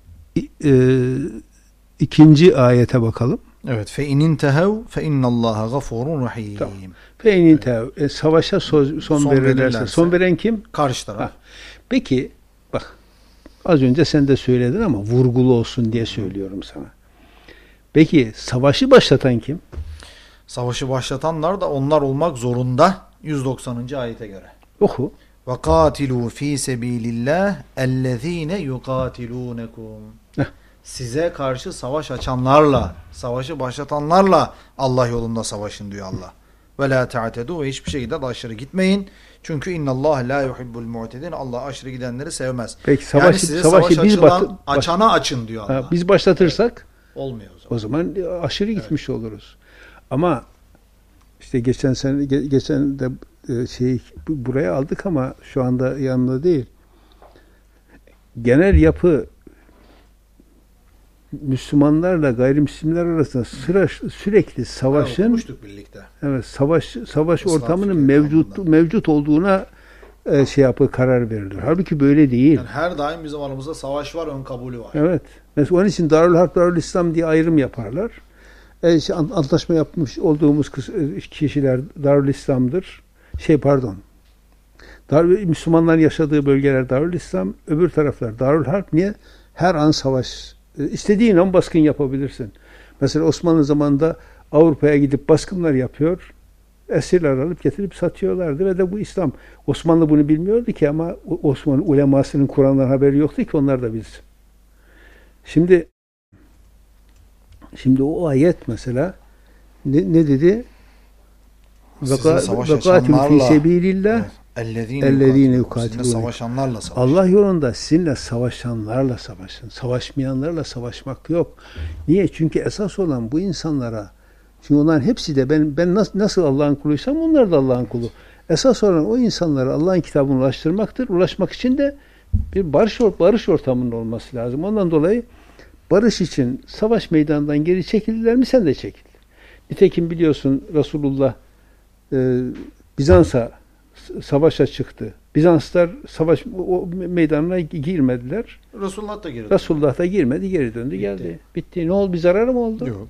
ikinci ayete bakalım. Evet. Fe inin tehev fe innallaha gafurun rahim. Tamam. Fe inin tehev. E, savaşa son, son, son verirlerse. verirlerse. Son veren kim? Karşı taraf. Ha. Peki bak az önce sen de söyledin ama vurgulu olsun diye söylüyorum sana. Peki savaşı başlatan kim? Savaşı başlatanlar da onlar olmak zorunda yüz doksanıncı ayete göre. Oku. Ve katilu fi sebilillah ellezine yuqatilunekum. Size karşı savaş açanlarla, savaşı başlatanlarla Allah yolunda savaşın diyor Allah. Ve la ta'tedu ve hiçbir şekilde de aşırı gitmeyin. Çünkü innallah la yuhibbul mu'tedin. Allah aşırı gidenleri sevmez. Peki savaşı, yani size savaşı savaş biz açılan, bat, açana açın diyor Allah. Ha, biz başlatırsak olmuyor o zaman. O zaman aşırı gitmiş evet. oluruz. Ama işte geçen sene geçen de şey buraya aldık ama şu anda yanında değil. Genel yapı Müslümanlarla gayrimüslimler arasında sıra, sürekli savaşın okumuştuk birlikte. Evet, savaş savaş Islah ortamının mevcut anlamda. mevcut olduğuna e, şey yapı karar verilir. Halbuki böyle değil. Yani her daim bizim aramızda savaş var, ön kabulü var. Evet. Mesela onun için Darül Harp, Darül İslam diye ayrım yaparlar. E, işte, antlaşma yapmış olduğumuz kişiler Darül İslam'dır. Şey pardon. Darül, Müslümanların yaşadığı bölgeler Darül İslam, öbür taraflar Darül Harp. Niye? Her an savaş. İstediğin an baskın yapabilirsin. Mesela Osmanlı zamanında Avrupa'ya gidip baskınlar yapıyor. Esirler alıp getirip satıyorlardı ve de bu İslam. Osmanlı bunu bilmiyordu ki ama Osmanlı ulemasının Kur'an'dan haberi yoktu ki onlar da bilsin. Şimdi şimdi o ayet mesela ne, ne dedi? Vekâtül fî sebîlillah ellezîne yukâtilûne. Savaşanlarla savaşın. Allah yolunda sizinle savaşanlarla savaşın. Savaşmayanlarla savaşmak yok. Niye? Çünkü esas olan bu insanlara, çünkü onların hepsi de ben ben nasıl, nasıl Allah'ın kuluysam onlar da Allah'ın kulu. Esas olan o insanlara Allah'ın kitabını ulaştırmaktır. Ulaşmak için de bir barış barış ortamının olması lazım. Ondan dolayı barış için savaş meydanından geri çekildiler mi sen de çekil. Nitekim biliyorsun Resulullah e, Bizans'a savaşa çıktı. Bizanslar savaş o meydanına girmediler. Resulullah da girdi. Resulullah da girmedi, geri döndü, Bitti. geldi. Bitti. Ne oldu? Bir zararı mı oldu? Yok.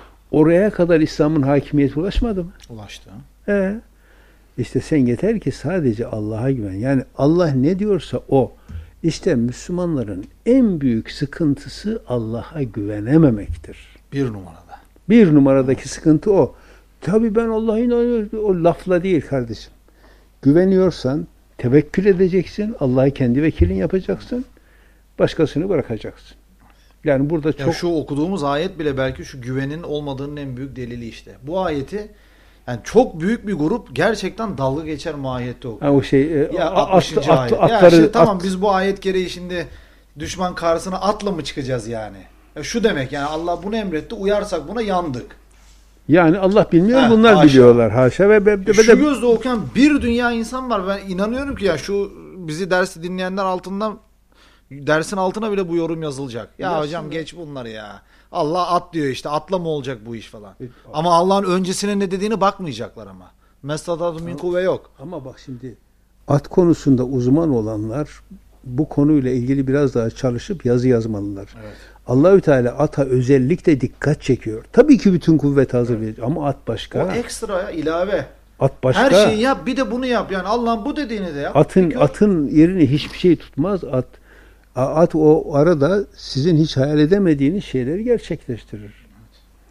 Oraya kadar İslam'ın hakimiyeti ulaşmadı mı? Ulaştı. Ee, işte sen yeter ki sadece Allah'a güven. Yani Allah ne diyorsa o. İşte Müslümanların en büyük sıkıntısı Allah'a güvenememektir. Bir numarada. Bir numaradaki sıkıntı o. Tabii ben Allah'a inanıyorum. O lafla değil kardeşim. Güveniyorsan tevekkül edeceksin. Allah'ı kendi vekilin yapacaksın. Başkasını bırakacaksın. Yani burada çok... Ya şu okuduğumuz ayet bile belki şu güvenin olmadığının en büyük delili işte. Bu ayeti yani çok büyük bir grup gerçekten dalga geçer mahiyette okuyor. Ha, o şey... Ya altmışıncı ayet. At, atları, ya işte, tamam at... biz bu ayet gereği şimdi düşman karşısına atla mı çıkacağız yani? Ya şu demek yani Allah bunu emretti, uyarsak buna yandık. Yani Allah bilmiyor, He, bunlar haşa. biliyorlar. Haşa ve be, be, şu de... gözle okuyan bir dünya insan var. Ben inanıyorum ki ya şu bizi dersi dinleyenler altından dersin altına bile bu yorum yazılacak. Ya Yazsın hocam ya. Geç bunları ya. Allah at diyor işte. Atla mı olacak bu iş falan. Evet, ama Allah'ın öncesine ne dediğini bakmayacaklar ama. Mestadatu min kuvve yok. Ama bak şimdi at konusunda uzman olanlar bu konuyla ilgili biraz daha çalışıp yazı yazmalılar. Evet. Allahü Teala ata özellikle dikkat çekiyor. Tabii ki bütün kuvvet hazır verir ama at başka. O ekstra ya, ilave. At başka. Her şeyi yap, bir de bunu yap. Yani Allah'ın bu dediğini de yap. Atın atın yerini hiçbir şey tutmaz. At at o arada sizin hiç hayal edemediğiniz şeyleri gerçekleştirir.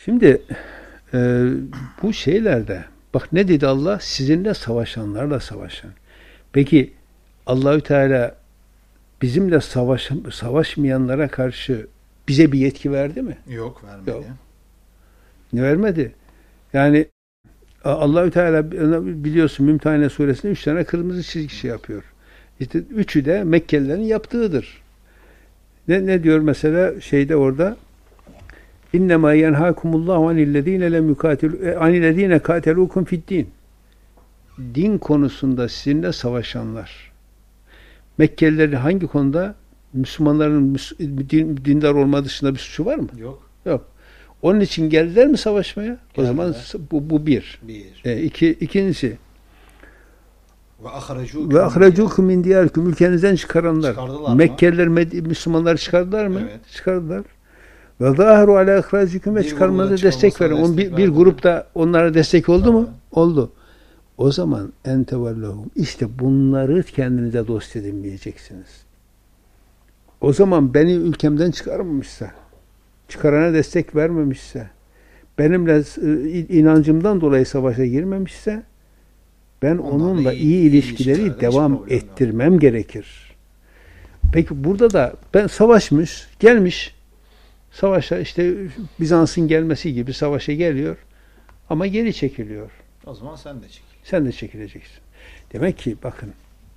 Şimdi e, bu şeylerde bak ne dedi Allah? Sizinle savaşanlarla savaşın. Peki Allahü Teala bizimle savaş, savaşmayanlara karşı bize bir yetki verdi mi? Yok, vermedi. Yok. Ne vermedi? Yani Allahü Teala biliyorsun Mümtehine suresinde üç tane kırmızı çizgi şey yapıyor. İşte üçü de Mekkelilerin yaptığıdır. Ne, ne diyor mesela şeyde orada? İnnemâ yenhâkumullâhu anillezîne lem yukâtilû anillezîne kâtelûkum fi'd-dîn. Din konusunda sizinle savaşanlar. Mekkelilerin hangi konuda? Müslümanların din, dindar olma dışında bir suçu var mı? Yok. Yok. Onun için geldiler mi savaşmaya? Geldiler. O zaman bu, bu bir. Bir. E, iki, ikincisi. Ve ahrecûkum Ve ahrecûkum min diyârikum. Ülkenizden çıkaranlar. Çıkardılar mı? Mekkeliler Müslümanları çıkardılar mı? Evet. Çıkardılar. Ve zâhiru alâ ihrâcikum ve Bir çıkarmanıza gruba destek verin. çıkarmasına On, bir, destek bir verdi. grup da onlara destek oldu mu? Tabii. Oldu. O zaman entevellahum. İşte bunları kendinize dost edinmeyeceksiniz. O zaman beni ülkemden çıkarmamışsa, çıkarana destek vermemişse, benimle inancımdan dolayı savaşa girmemişse, ben Ondan onunla iyi- iyi, iyi ilişkileri ilişkilerde hiç devam problem yok. ettirmem gerekir. Peki burada da ben savaşmış, gelmiş, savaşa işte Bizans'ın gelmesi gibi savaşa geliyor ama geri çekiliyor. O zaman sen de çekil. Sen de çekileceksin. Demek ki bakın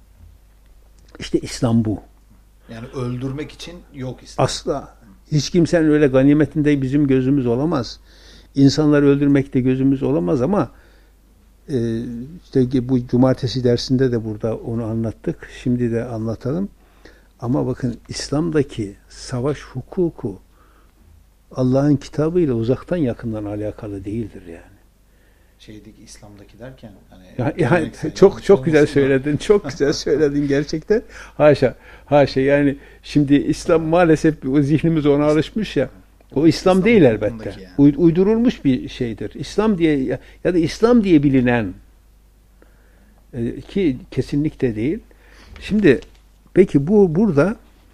işte İslam bu. Yani öldürmek için yok İslam. Asla. Hiç kimsenin öyle ganimetinde bizim gözümüz olamaz. İnsanları öldürmekte gözümüz olamaz ama e, işte bu cumartesi dersinde de burada onu anlattık. Şimdi de anlatalım. Ama bakın İslam'daki savaş hukuku Allah'ın kitabıyla uzaktan yakından alakalı değildir yani. Şeydeki İslam'daki derken hani Ya, yani örneksen çok yanlış çok güzel olmasın da. söyledin. Çok güzel söyledin gerçekten. Haşa. Haşa yani şimdi İslam maalesef o zihnimiz ona alışmış ya. O İslam İslam değil hukukundaki elbette. yani. Uy- Uydurulmuş bir şeydir. İslam diye ya, ya da İslam diye bilinen e, ki kesinlikle değil. Şimdi peki bu burada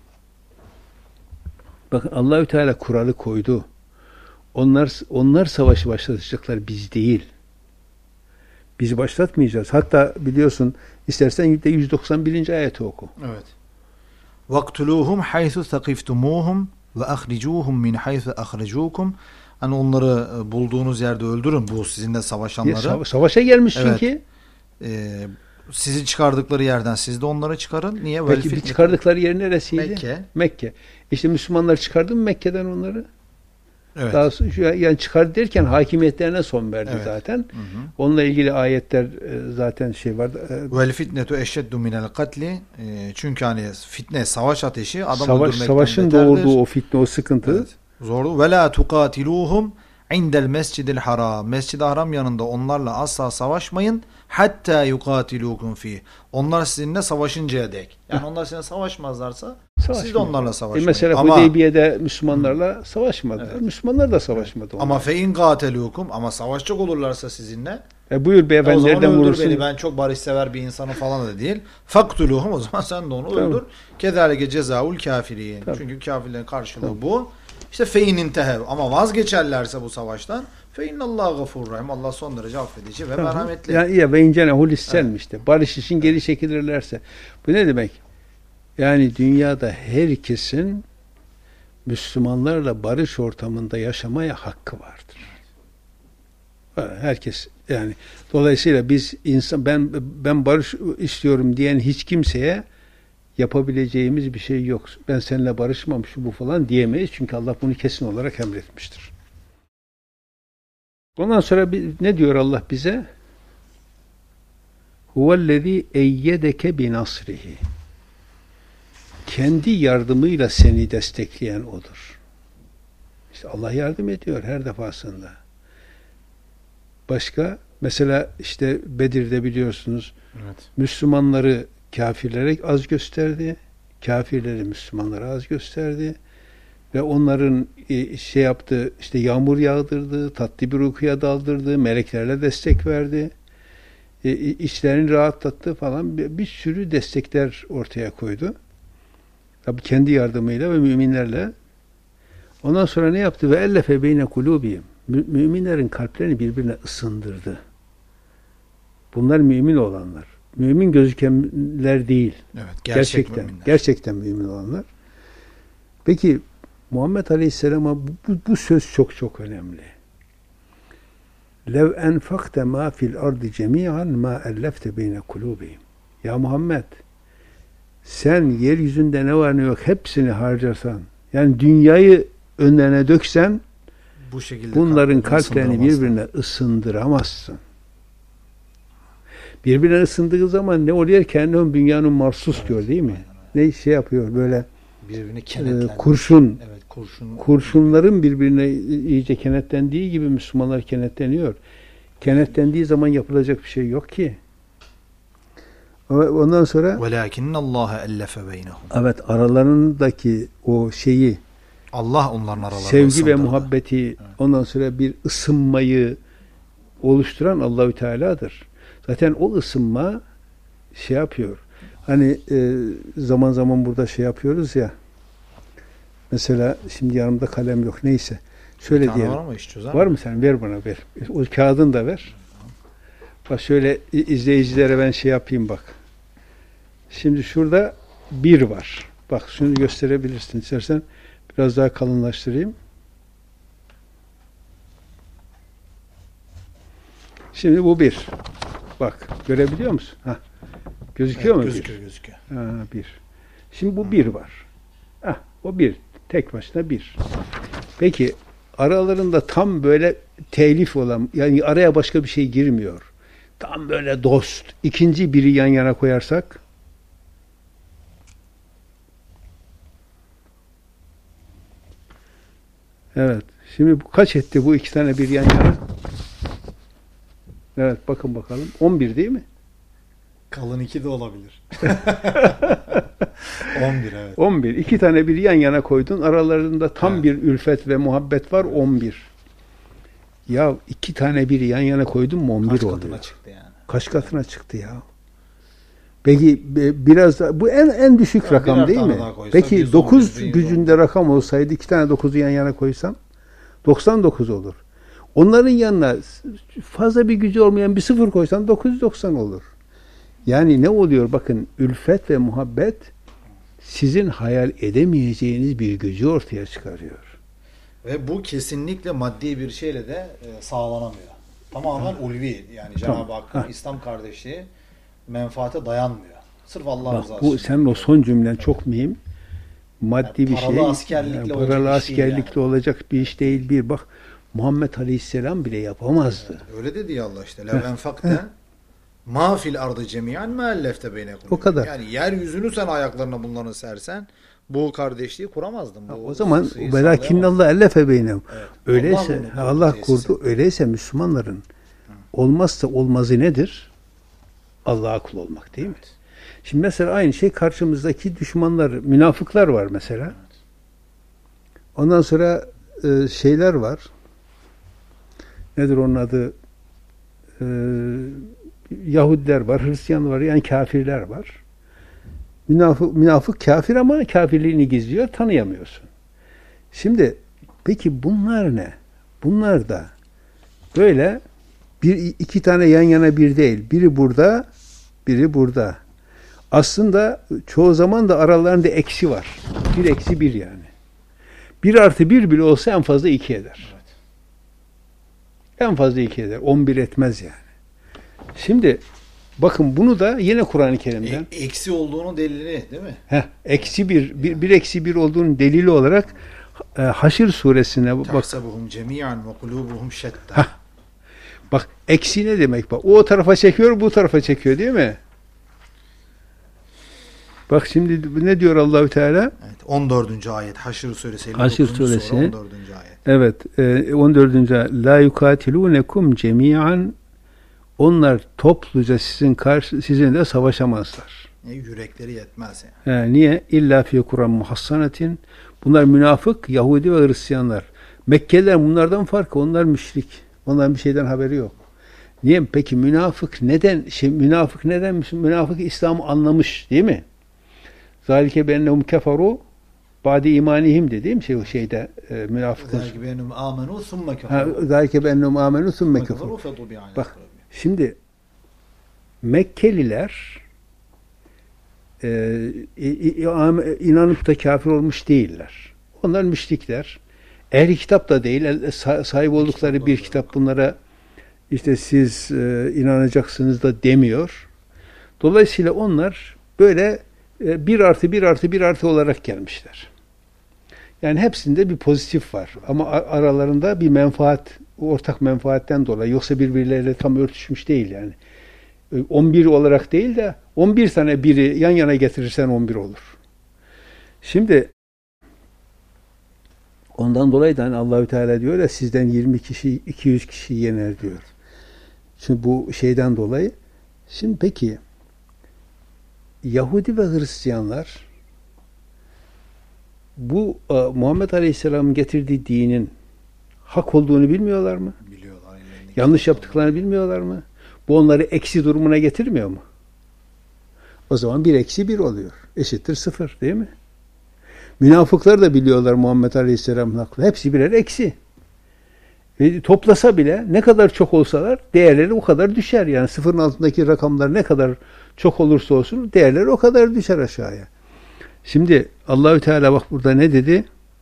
bakın Allahü Teala kuralı koydu. Onlar onlar savaşı başlatacaklar, biz değil. Biz başlatmayacağız. Hatta biliyorsun istersen yüz doksan birinci ayeti oku. Evet. Vaktuluhum haythu saqiftumuhum ve ahricuhum min haythu ahracukum. Hani onları e, bulduğunuz yerde öldürün, bu sizinle savaşanları. Sava- savaşa gelmiş Evet. çünkü. Ee, sizi çıkardıkları yerden siz de onları çıkarın. Niye? Vel Peki bir fitnetu- çıkardıkları yer neresiydi? Mekke. Mekke. İşte Müslümanlar çıkardı mı Mekke'den onları? Evet. Daha sonra- yani çıkardı derken hakimiyetlerine son verdi Evet. zaten. Hı hı. Onunla ilgili ayetler e, zaten şey vardı. E, Vel fitnetu eşeddu minel katli. Ee, çünkü hani fitne, savaş ateşi adam Savaş, öldürmekten savaşın beterdir. doğurduğu o fitne, o sıkıntı. Evet. Zorlu. Ve la tukatiluhum indel mescidil haram. Mescid-i Haram yanında onlarla asla savaşmayın. Hatta yukatilukum fi. Onlar sizinle savaşıncaya dek. Yani onlar sizinle savaşmazlarsa siz de Savaşmıyor. onlarla E savaşmayın. mesela ama Hudeybiye'de Müslümanlarla savaşmadılar. Evet. Müslümanlar da savaşmadı. ama onlar. fe in gatelukum, ama savaşacak olurlarsa sizinle, E buyur o beyefendi zaman nereden öldür vurursun? beni, ben çok barışsever bir insanım falan da değil. Faktuluhum, o zaman sen de onu Tamam. öldür. Kezalike cezaul kafirin. Tamam. Çünkü kafirlerin karşılığı Tamam. bu. İşte fein intehev, ama vazgeçerlerse bu savaştan fe innallahu gafurur rahim. Allah son derece affedici ve merhametli. Yani ya ve incenehul isselm işte. Barış için geri çekilirlerse. Bu ne demek? Yani dünyada herkesin Müslümanlarla barış ortamında yaşamaya hakkı vardır. Herkes yani dolayısıyla biz insan ben ben barış istiyorum diyen hiç kimseye yapabileceğimiz bir şey yok. Ben seninle barışmam şu bu falan diyemeyiz. Çünkü Allah bunu kesin olarak emretmiştir. Ondan sonra bir, ne diyor Allah bize? Huvellezî eyyedeke binasrihi. Kendi yardımıyla seni destekleyen odur. İşte Allah yardım ediyor her defasında. Başka mesela işte Bedir'de biliyorsunuz Evet. Müslümanları kafirlere az gösterdi. Kafirleri Müslümanlara az gösterdi. Ve onların şey yaptı, işte yağmur yağdırdı, tatlı bir uykuya daldırdı, meleklerle destek verdi. İçlerini rahatlattı falan. Bir, bir sürü destekler ortaya koydu. Tabii kendi yardımıyla ve müminlerle. Ondan sonra ne yaptı? Ve ellefe beyne kulubihim. Mü- müminlerin kalplerini birbirine ısındırdı. Bunlar mümin olanlar. Mümin gözükenler değil. Evet, gerçek gerçekten, müminler. gerçekten mümin olanlar. Peki Muhammed Aleyhisselam'a bu, bu, bu söz çok çok önemli. Lev enfakte ma fil ardı cemi'an ma ellefte beyne kulubihim. Ya Muhammed, sen yeryüzünde ne var ne yok hepsini harcarsan, yani dünyayı önlerine döksen, Bu şekilde bunların kalplerini kalplerini birbirine ısındıramazsın. Birbirine ısındığı zaman ne oluyor? Kendini dünyanın mahsus Evet, diyor değil mi? aynen. Ne şey yapıyor böyle birbirini e, kenetlenmiş. kurşun Evet, kurşun. kurşunların birbirine iyice kenetlendiği gibi Müslümanlar kenetleniyor. Kenetlendiği zaman yapılacak bir şey yok ki. Ondan sonra Velakinne Allaha ellefe beynehum. evet, aralarındaki o şeyi, Allah onların aralarında sevgi ve ısındırdı. muhabbeti, Evet. ondan sonra bir ısınmayı oluşturan Allahü Teala'dır. Zaten o ısınma şey yapıyor. Hani e, zaman zaman burada şey yapıyoruz ya. Mesela şimdi yanımda kalem yok. Neyse. Şöyle Bir tane diyelim. var mı iş çözer Var mi? mı sen? Ver bana, ver. O kağıdını da ver. Bak şöyle izleyicilere ben şey yapayım bak. Şimdi şurada bir var. Bak şunu gösterebilirsin istersen. Biraz daha kalınlaştırayım. Şimdi bu bir. Bak görebiliyor musun? Hah. Gözüküyor Evet, mu? gözüküyor, gözüküyor. Bir. Ha, bir. Şimdi bu bir var. Hah, o bir. Tek başına bir. Peki aralarında tam böyle telif olan, yani araya başka bir şey girmiyor. Tam böyle dost. İkinci biri yan yana koyarsak evet. Şimdi bu kaç etti bu iki tane bir yan yana? Evet, bakın bakalım. on bir değil mi? Kalın iki de olabilir. on bir evet. on bir. İki tane bir yan yana koydun. Aralarında tam Evet. bir ülfet ve muhabbet var. on bir. Ya iki tane bir yan yana koydun mu on bir Kaç oluyor. katına çıktı yani. Kaç katına çıktı ya? Peki e, biraz da, bu en en düşük Yani rakam birer değil tane mi? daha koysak Peki yüz on bir, dokuz yüz on gücünde bir. rakam olsaydı iki tane dokuzu yan yana koysam doksan dokuz olur. Onların yanına fazla bir gücü olmayan bir sıfır koysan dokuz yüz doksan olur. Yani ne oluyor? Bakın, ülfet ve muhabbet sizin hayal edemeyeceğiniz bir gücü ortaya çıkarıyor. Ve bu kesinlikle maddi bir şeyle de e, sağlanamıyor. Tamamen ulvi. Yani Cenab-ı Tamam. Hakk'ın Ha. İslam kardeşliği menfaate dayanmıyor. Sırf Allah Bak, rızası bu için. senin o son cümlen çok mühim. Maddi Yani bir paralı şey, askerlikle yani olacak paralı iş değil askerlikle yani. olacak bir iş değil. Bir bak, Muhammed Aleyhisselam bile yapamazdı. Öyle dedi ya Allah işte. Lev enfakte ma fil ardı cemiyan ma ellefte beynekum. O kadar. Yani yeryüzünü sen ayaklarına bunların sersen bu kardeşliği kuramazdın. Bu O zaman sıyı velakinnallah ellefe beynehu. Evet. Öyleyse Allah bunu Allah tesis kurdu. etti. Öyleyse Müslümanların olmazsa olmazı nedir? Allah'a kul olmak değil mi? Evet. Şimdi mesela aynı şey karşımızdaki düşmanlar, münafıklar var mesela. Ondan sonra e, şeyler var. Nedir onun adı? E, Yahudiler var, Hristiyan var, yani kafirler var. Münafık, münafık kafir ama kafirliğini gizliyor, tanıyamıyorsun. Şimdi peki bunlar ne? Bunlar da böyle bir iki tane yan yana bir değil. Biri burada, biri burada. Aslında çoğu zaman da aralarında eksi var. Bir eksi bir yani. Bir artı bir bile olsa en fazla iki eder. Evet. En fazla iki eder. On bir etmez yani. Şimdi bakın, bunu da yine Kur'an-ı Kerim'den E- eksi olduğunu delili değil mi? heh, eksi bir, bir, bir eksi bir olduğunun delili olarak e, Haşr suresine bak. Tahsebuhum cemiyan ve kulubuhum şetta. Bak, eksi ne demek? Bak, o tarafa çekiyor, bu tarafa çekiyor değil mi? Bak şimdi ne diyor Allahü Teala? Evet, on dördüncü ayet Haşr suresi. Haşr elli dokuzuncu suresi. sure, on dördüncü ayet. Evet, e, on dördüncü la yukatilunekum cemian, onlar topluca sizin karşı sizinle savaşamazlar. E, yürekleri yetmez yani. He, niye? İlla fi Kur'an muhassanatin. Bunlar münafık, Yahudi ve Hristiyanlar. Mekkeliler bunlardan farkı. Onlar müşrik. Onların bir şeyden haberi yok. Niye? Peki münafık neden? Şey, münafık neden? Münafık İslam'ı anlamış, değil mi? Zalike bennehum keferu Badi imanihim dediğim şey o şeyde e, münafıklar. Zâlike be'ennehum âmenû thumme Ha, keferû. zâlike be'ennehum âmenû thumme Thumme keferû. keferû fetûbî aleyhim. Bak şimdi Mekkeliler e, inanıp da kafir olmuş değiller. Onlar müşrikler. Ehli kitap da değil. Sahip oldukları bir kitap bunlara işte siz e, inanacaksınız da demiyor. Dolayısıyla onlar böyle e, bir artı bir artı bir artı olarak gelmişler. Yani hepsinde bir pozitif var. Ama aralarında bir menfaat, ortak menfaatten dolayı. Yoksa birbirleriyle tam örtüşmüş değil yani. on bir olarak değil de on bir tane biri yan yana getirirsen on bir olur. Şimdi ondan dolayı da hani Allahü Teala diyor ya sizden yirmi kişi iki yüz kişi yener diyor. Şimdi bu şeyden dolayı. Şimdi peki Yahudi ve Hristiyanlar bu e, Muhammed Aleyhisselam'ın getirdiği dinin hak olduğunu bilmiyorlar mı? Biliyorlar. Yanlış yaptıklarını bilmiyorlar mı? Bu onları eksi durumuna getirmiyor mu? O zaman bir eksi bir oluyor. Eşittir sıfır değil mi? Münafıklar da biliyorlar Muhammed Aleyhisselam'ın haklı. Hepsi birer eksi. Ve toplasa bile ne kadar çok olsalar değerleri o kadar düşer. Yani sıfırın altındaki rakamlar ne kadar çok olursa olsun değerleri o kadar düşer aşağıya. Şimdi Allahü Teala bak burada ne dedi?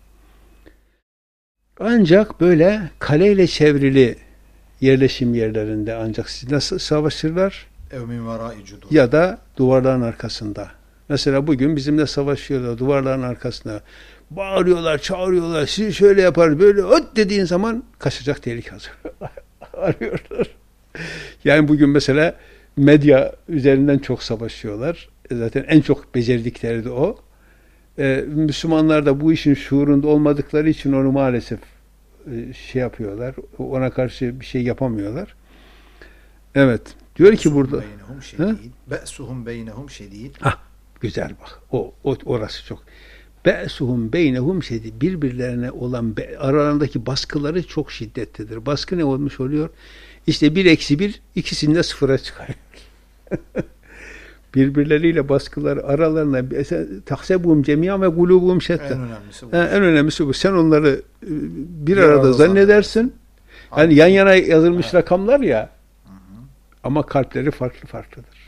Ancak böyle kaleyle çevrili yerleşim yerlerinde ancak siz nasıl savaşırlar? Ya da duvarların arkasında. Mesela bugün bizimle savaşıyorlar duvarların arkasında. Bağırıyorlar, çağırıyorlar. Siz şöyle yapar, böyle öt dediğin zaman kaçacak tehlike hazır. Arıyorlar. Yani bugün mesela medya üzerinden çok savaşıyorlar. Zaten en çok becerdikleri de o. Ee, Müslümanlar da bu işin şuurunda olmadıkları için onu maalesef e, şey yapıyorlar. Ona karşı bir şey yapamıyorlar. Evet. Diyor ki burada. Be'suhum beynehum şedid. Ah, güzel bak. O, o orası çok. Be'suhum beynehum şedid. Birbirlerine olan aralarındaki baskıları çok şiddetlidir. Baskı ne olmuş oluyor? İşte bir eksi bir ikisini de sıfıra çıkarıyor. Birbirleriyle baskılar aralarına tahsebuhum cemiyan ve gulubuhum şetta. En önemlisi bu. En önemlisi bu. Sen onları bir, bir arada zannedersin. Yani yan yana yazılmış evet. rakamlar ya. Hı hı. Ama kalpleri farklı farklıdır.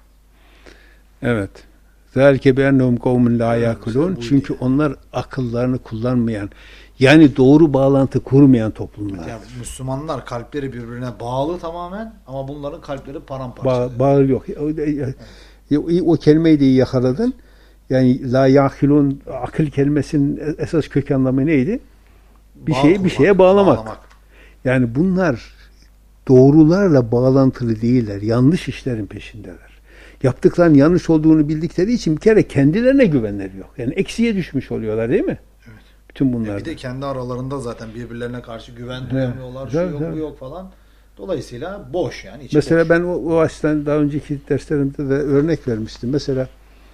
Evet. Zalike be'ennehum kavmun la yakulun. Çünkü onlar akıllarını kullanmayan, yani doğru bağlantı kurmayan toplumlar. Yani Müslümanlar kalpleri birbirine bağlı tamamen ama bunların kalpleri paramparça. Ba bağlı yok. Evet. O kelimeyi de iyi yakaladın. Yani la yakilun akıl kelimesinin esas kök anlamı neydi? Bir Bağ şeyi kurmak, bir şeye bağlamak. bağlamak. Yani bunlar doğrularla bağlantılı değiller. Yanlış işlerin peşindeler. Yaptıklarının yanlış olduğunu bildikleri için bir kere kendilerine güvenleri yok. Yani eksiye düşmüş oluyorlar değil mi? Evet. Bütün bunlar. E bir de kendi aralarında zaten birbirlerine karşı güven duyamıyorlar. Şu yok bu yok falan. Dolayısıyla boş yani. Mesela boş. ben o, o açıdan daha önceki derslerimde de örnek vermiştim. Mesela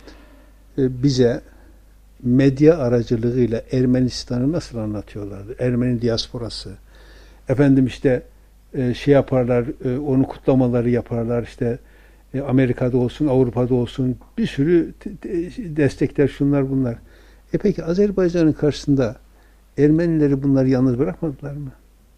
e, bize medya aracılığıyla Ermenistan'ı nasıl anlatıyorlardı? Ermeni diasporası. Efendim işte e, şey yaparlar, e, onu kutlamaları yaparlar. İşte e, Amerika'da olsun, Avrupa'da olsun bir sürü destekler şunlar bunlar. E peki Azerbaycan'ın karşısında Ermenileri bunları yalnız bırakmadılar mı?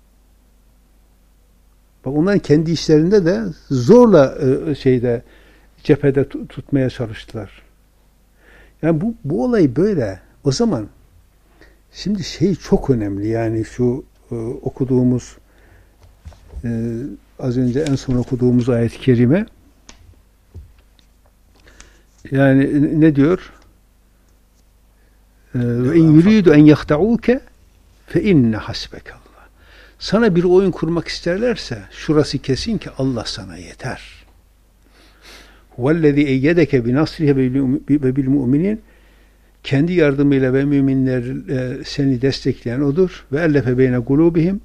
Bak onların kendi işlerinde de zorla e, şeyde cephede tutmaya çalıştılar. Yani bu bu olay böyle. O zaman şimdi şey çok önemli. Yani şu e, okuduğumuz e, az önce en son okuduğumuz ayet-i kerime yani ne diyor? Ve in yuridu en yahtauke fe inne hasbeka. Sana bir oyun kurmak isterlerse şurası kesin ki Allah sana yeter. Vellezî eyyedeke bi nasrihi ve bil mu'minin. Kendi yardımıyla ve müminler seni destekleyen odur. Ve ellefe beyne kulubihim.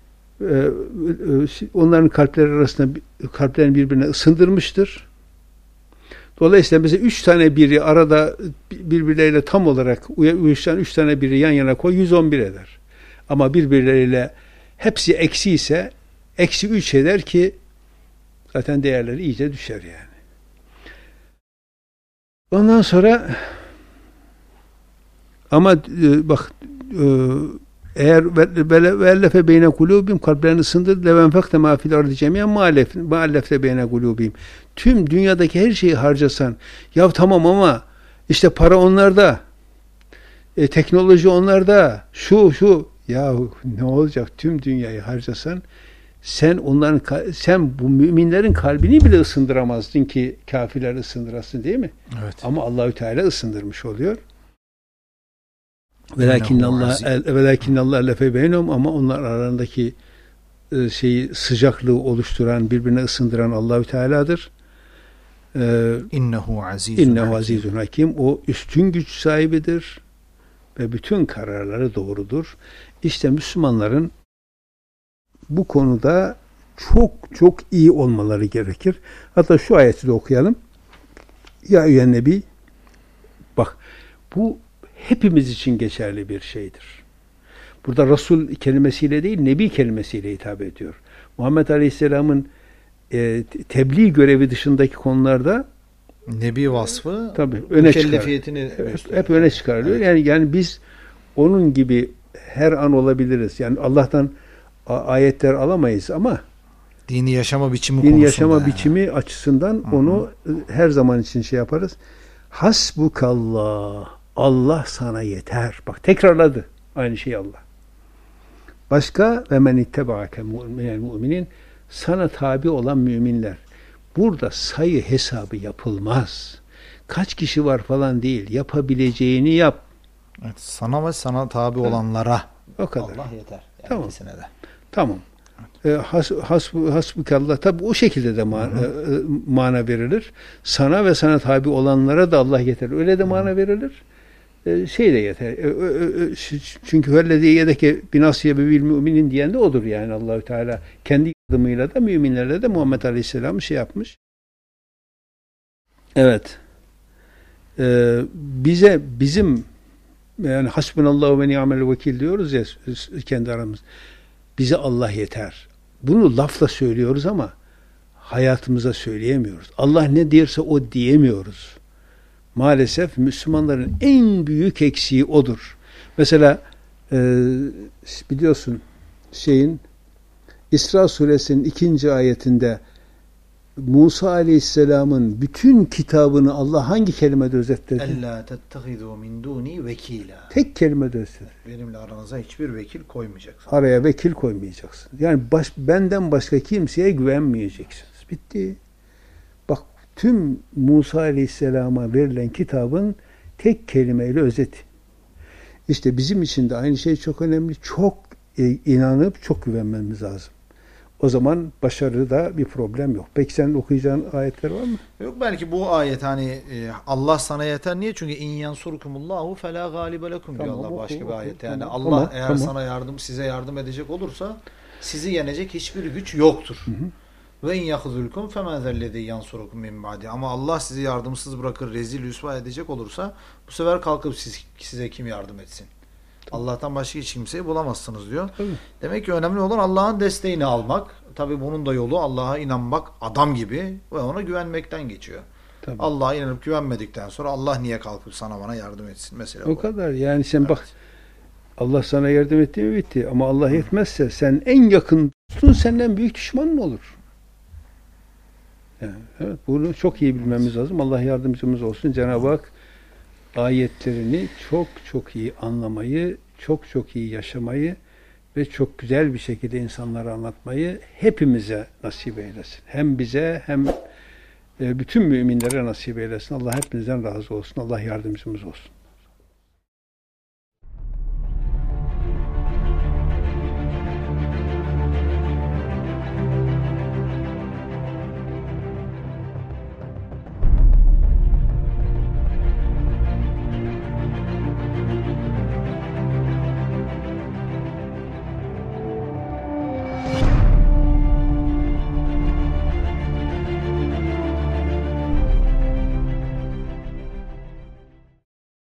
Onların kalpleri arasında kalplerini birbirine ısındırmıştır. Dolayısıyla mesela üç tane biri arada birbirleriyle tam olarak uyuşan üç tane biri yan yana koy yüz on bir eder. Ama birbirleriyle hepsi eksi ise eksi üç eder ki zaten değerleri iyice düşer yani. Ondan sonra Ama e, bak e, eğer ve'ellefe beyne kulubim kalplerini ısındır levenfekte ma fil ardı cemiyen ma'allefte beyne kulubim. Tüm dünyadaki her şeyi harcasan, ya tamam ama işte para onlarda, e, teknoloji onlarda, şu şu, ya ne olacak, tüm dünyayı harcasan sen onların sen bu müminlerin kalbini bile ısındıramazdın ki kafirler ısındırasın, değil mi? Evet. Ama Allahü Teala ısındırmış oluyor. Velakin Allah velakin Allah lefe beynum, ama onlar arasındaki e, şeyi sıcaklığı oluşturan, birbirine ısındıran Allahü Teala'dır. Ee, İnnehu azizun İnnehu azizun hakim. O üstün güç sahibidir ve bütün kararları doğrudur. İşte Müslümanların bu konuda çok çok iyi olmaları gerekir. Hatta şu ayeti de okuyalım. Ya eyyühen nebi, bak bu hepimiz için geçerli bir şeydir. Burada Resul kelimesiyle değil, Nebi kelimesiyle hitap ediyor. Muhammed Aleyhisselam'ın e, tebliğ görevi dışındaki konularda Nebi vasfı tabii öne mükellefiyetini hep, hep öne çıkarılıyor. Evet. Yani yani biz onun gibi her an olabiliriz. Yani Allah'tan ayetler alamayız ama dini yaşama biçimi dini yaşama yani. biçimi açısından Hı-hı. onu her zaman için şey yaparız. Hasbukallah. Allah sana yeter. Bak tekrarladı aynı şeyi Allah. Başka ve men ittebaake minel müminin, sana tabi olan müminler. Burada sayı hesabı yapılmaz. Kaç kişi var falan değil. Yapabileceğini yap. Evet, sana ve sana tabi olanlara o kadar. Allah yeter. Yani tamam. ikisine de. Tamam. E, has, has, hasbukallah, tabi o şekilde de mana, e, mana verilir. Sana ve sana tabi olanlara da Allah yeter. Öyle de mana verilir. E, şey de yeter. E, e, e, çünkü vellezî yedeke binasiye bil müminin diyen de odur yani. Allahü Teala kendi yardımıyla da müminlerle de Muhammed Aleyhisselam şey yapmış. Evet. E, bize bizim yani hasbunallahu ve ni'mel vekil diyoruz ya kendi aramız. Bize Allah yeter. Bunu lafla söylüyoruz ama hayatımıza söyleyemiyoruz. Allah ne diyorsa o diyemiyoruz. Maalesef Müslümanların en büyük eksiği odur. Mesela e, biliyorsun şeyin İsra suresinin ikinci ayetinde Musa Aleyhisselam'ın bütün kitabını Allah hangi kelimede özetledi? Ella tettehidu min duni vekila. Tek kelimede özetledi. Benimle aranıza hiçbir vekil koymayacaksın. Araya vekil koymayacaksın. Yani baş, benden başka kimseye güvenmeyeceksiniz. Bitti. Bak tüm Musa Aleyhisselam'a verilen kitabın tek kelimeyle özeti. İşte bizim için de aynı şey çok önemli. Çok e, inanıp çok güvenmemiz lazım. O zaman başarıda bir problem yok. Peki senin okuyacağın ayetler var mı? Yok, belki bu ayet hani e, Allah sana yeter. Niye? Çünkü in yansurkumullahu fela galibe lekum diyor Allah başka bir ayet. Yani tamam, Allah tamam, eğer tamam. sana yardım size yardım edecek olursa sizi yenecek hiçbir güç yoktur. Hı hı. Ve in yahzulkum femazellezî yansurukum min ba'di. Ama Allah sizi yardımsız bırakır, rezil rüsva edecek olursa bu sefer kalkıp siz, size kim yardım etsin? Allah'tan başka hiç kimseyi bulamazsınız diyor. Tabii. Demek ki önemli olan Allah'ın desteğini almak. Tabii bunun da yolu Allah'a inanmak, adam gibi ve ona güvenmekten geçiyor. Tabii. Allah'a inanıp güvenmedikten sonra Allah niye kalkıp sana bana yardım etsin mesela. O bu. kadar. Yani sen Evet. bak Allah sana yardım etti mi bitti. Ama Allah yetmezse sen en yakın dostun senden büyük düşman mı olur? Yani, evet, bunu çok iyi bilmemiz lazım. Allah yardımcımız olsun. Cenab-ı Hak ayetlerini çok çok iyi anlamayı, çok çok iyi yaşamayı ve çok güzel bir şekilde insanlara anlatmayı hepimize nasip eylesin. Hem bize hem bütün müminlere nasip eylesin. Allah hepinizden razı olsun. Allah yardımcımız olsun.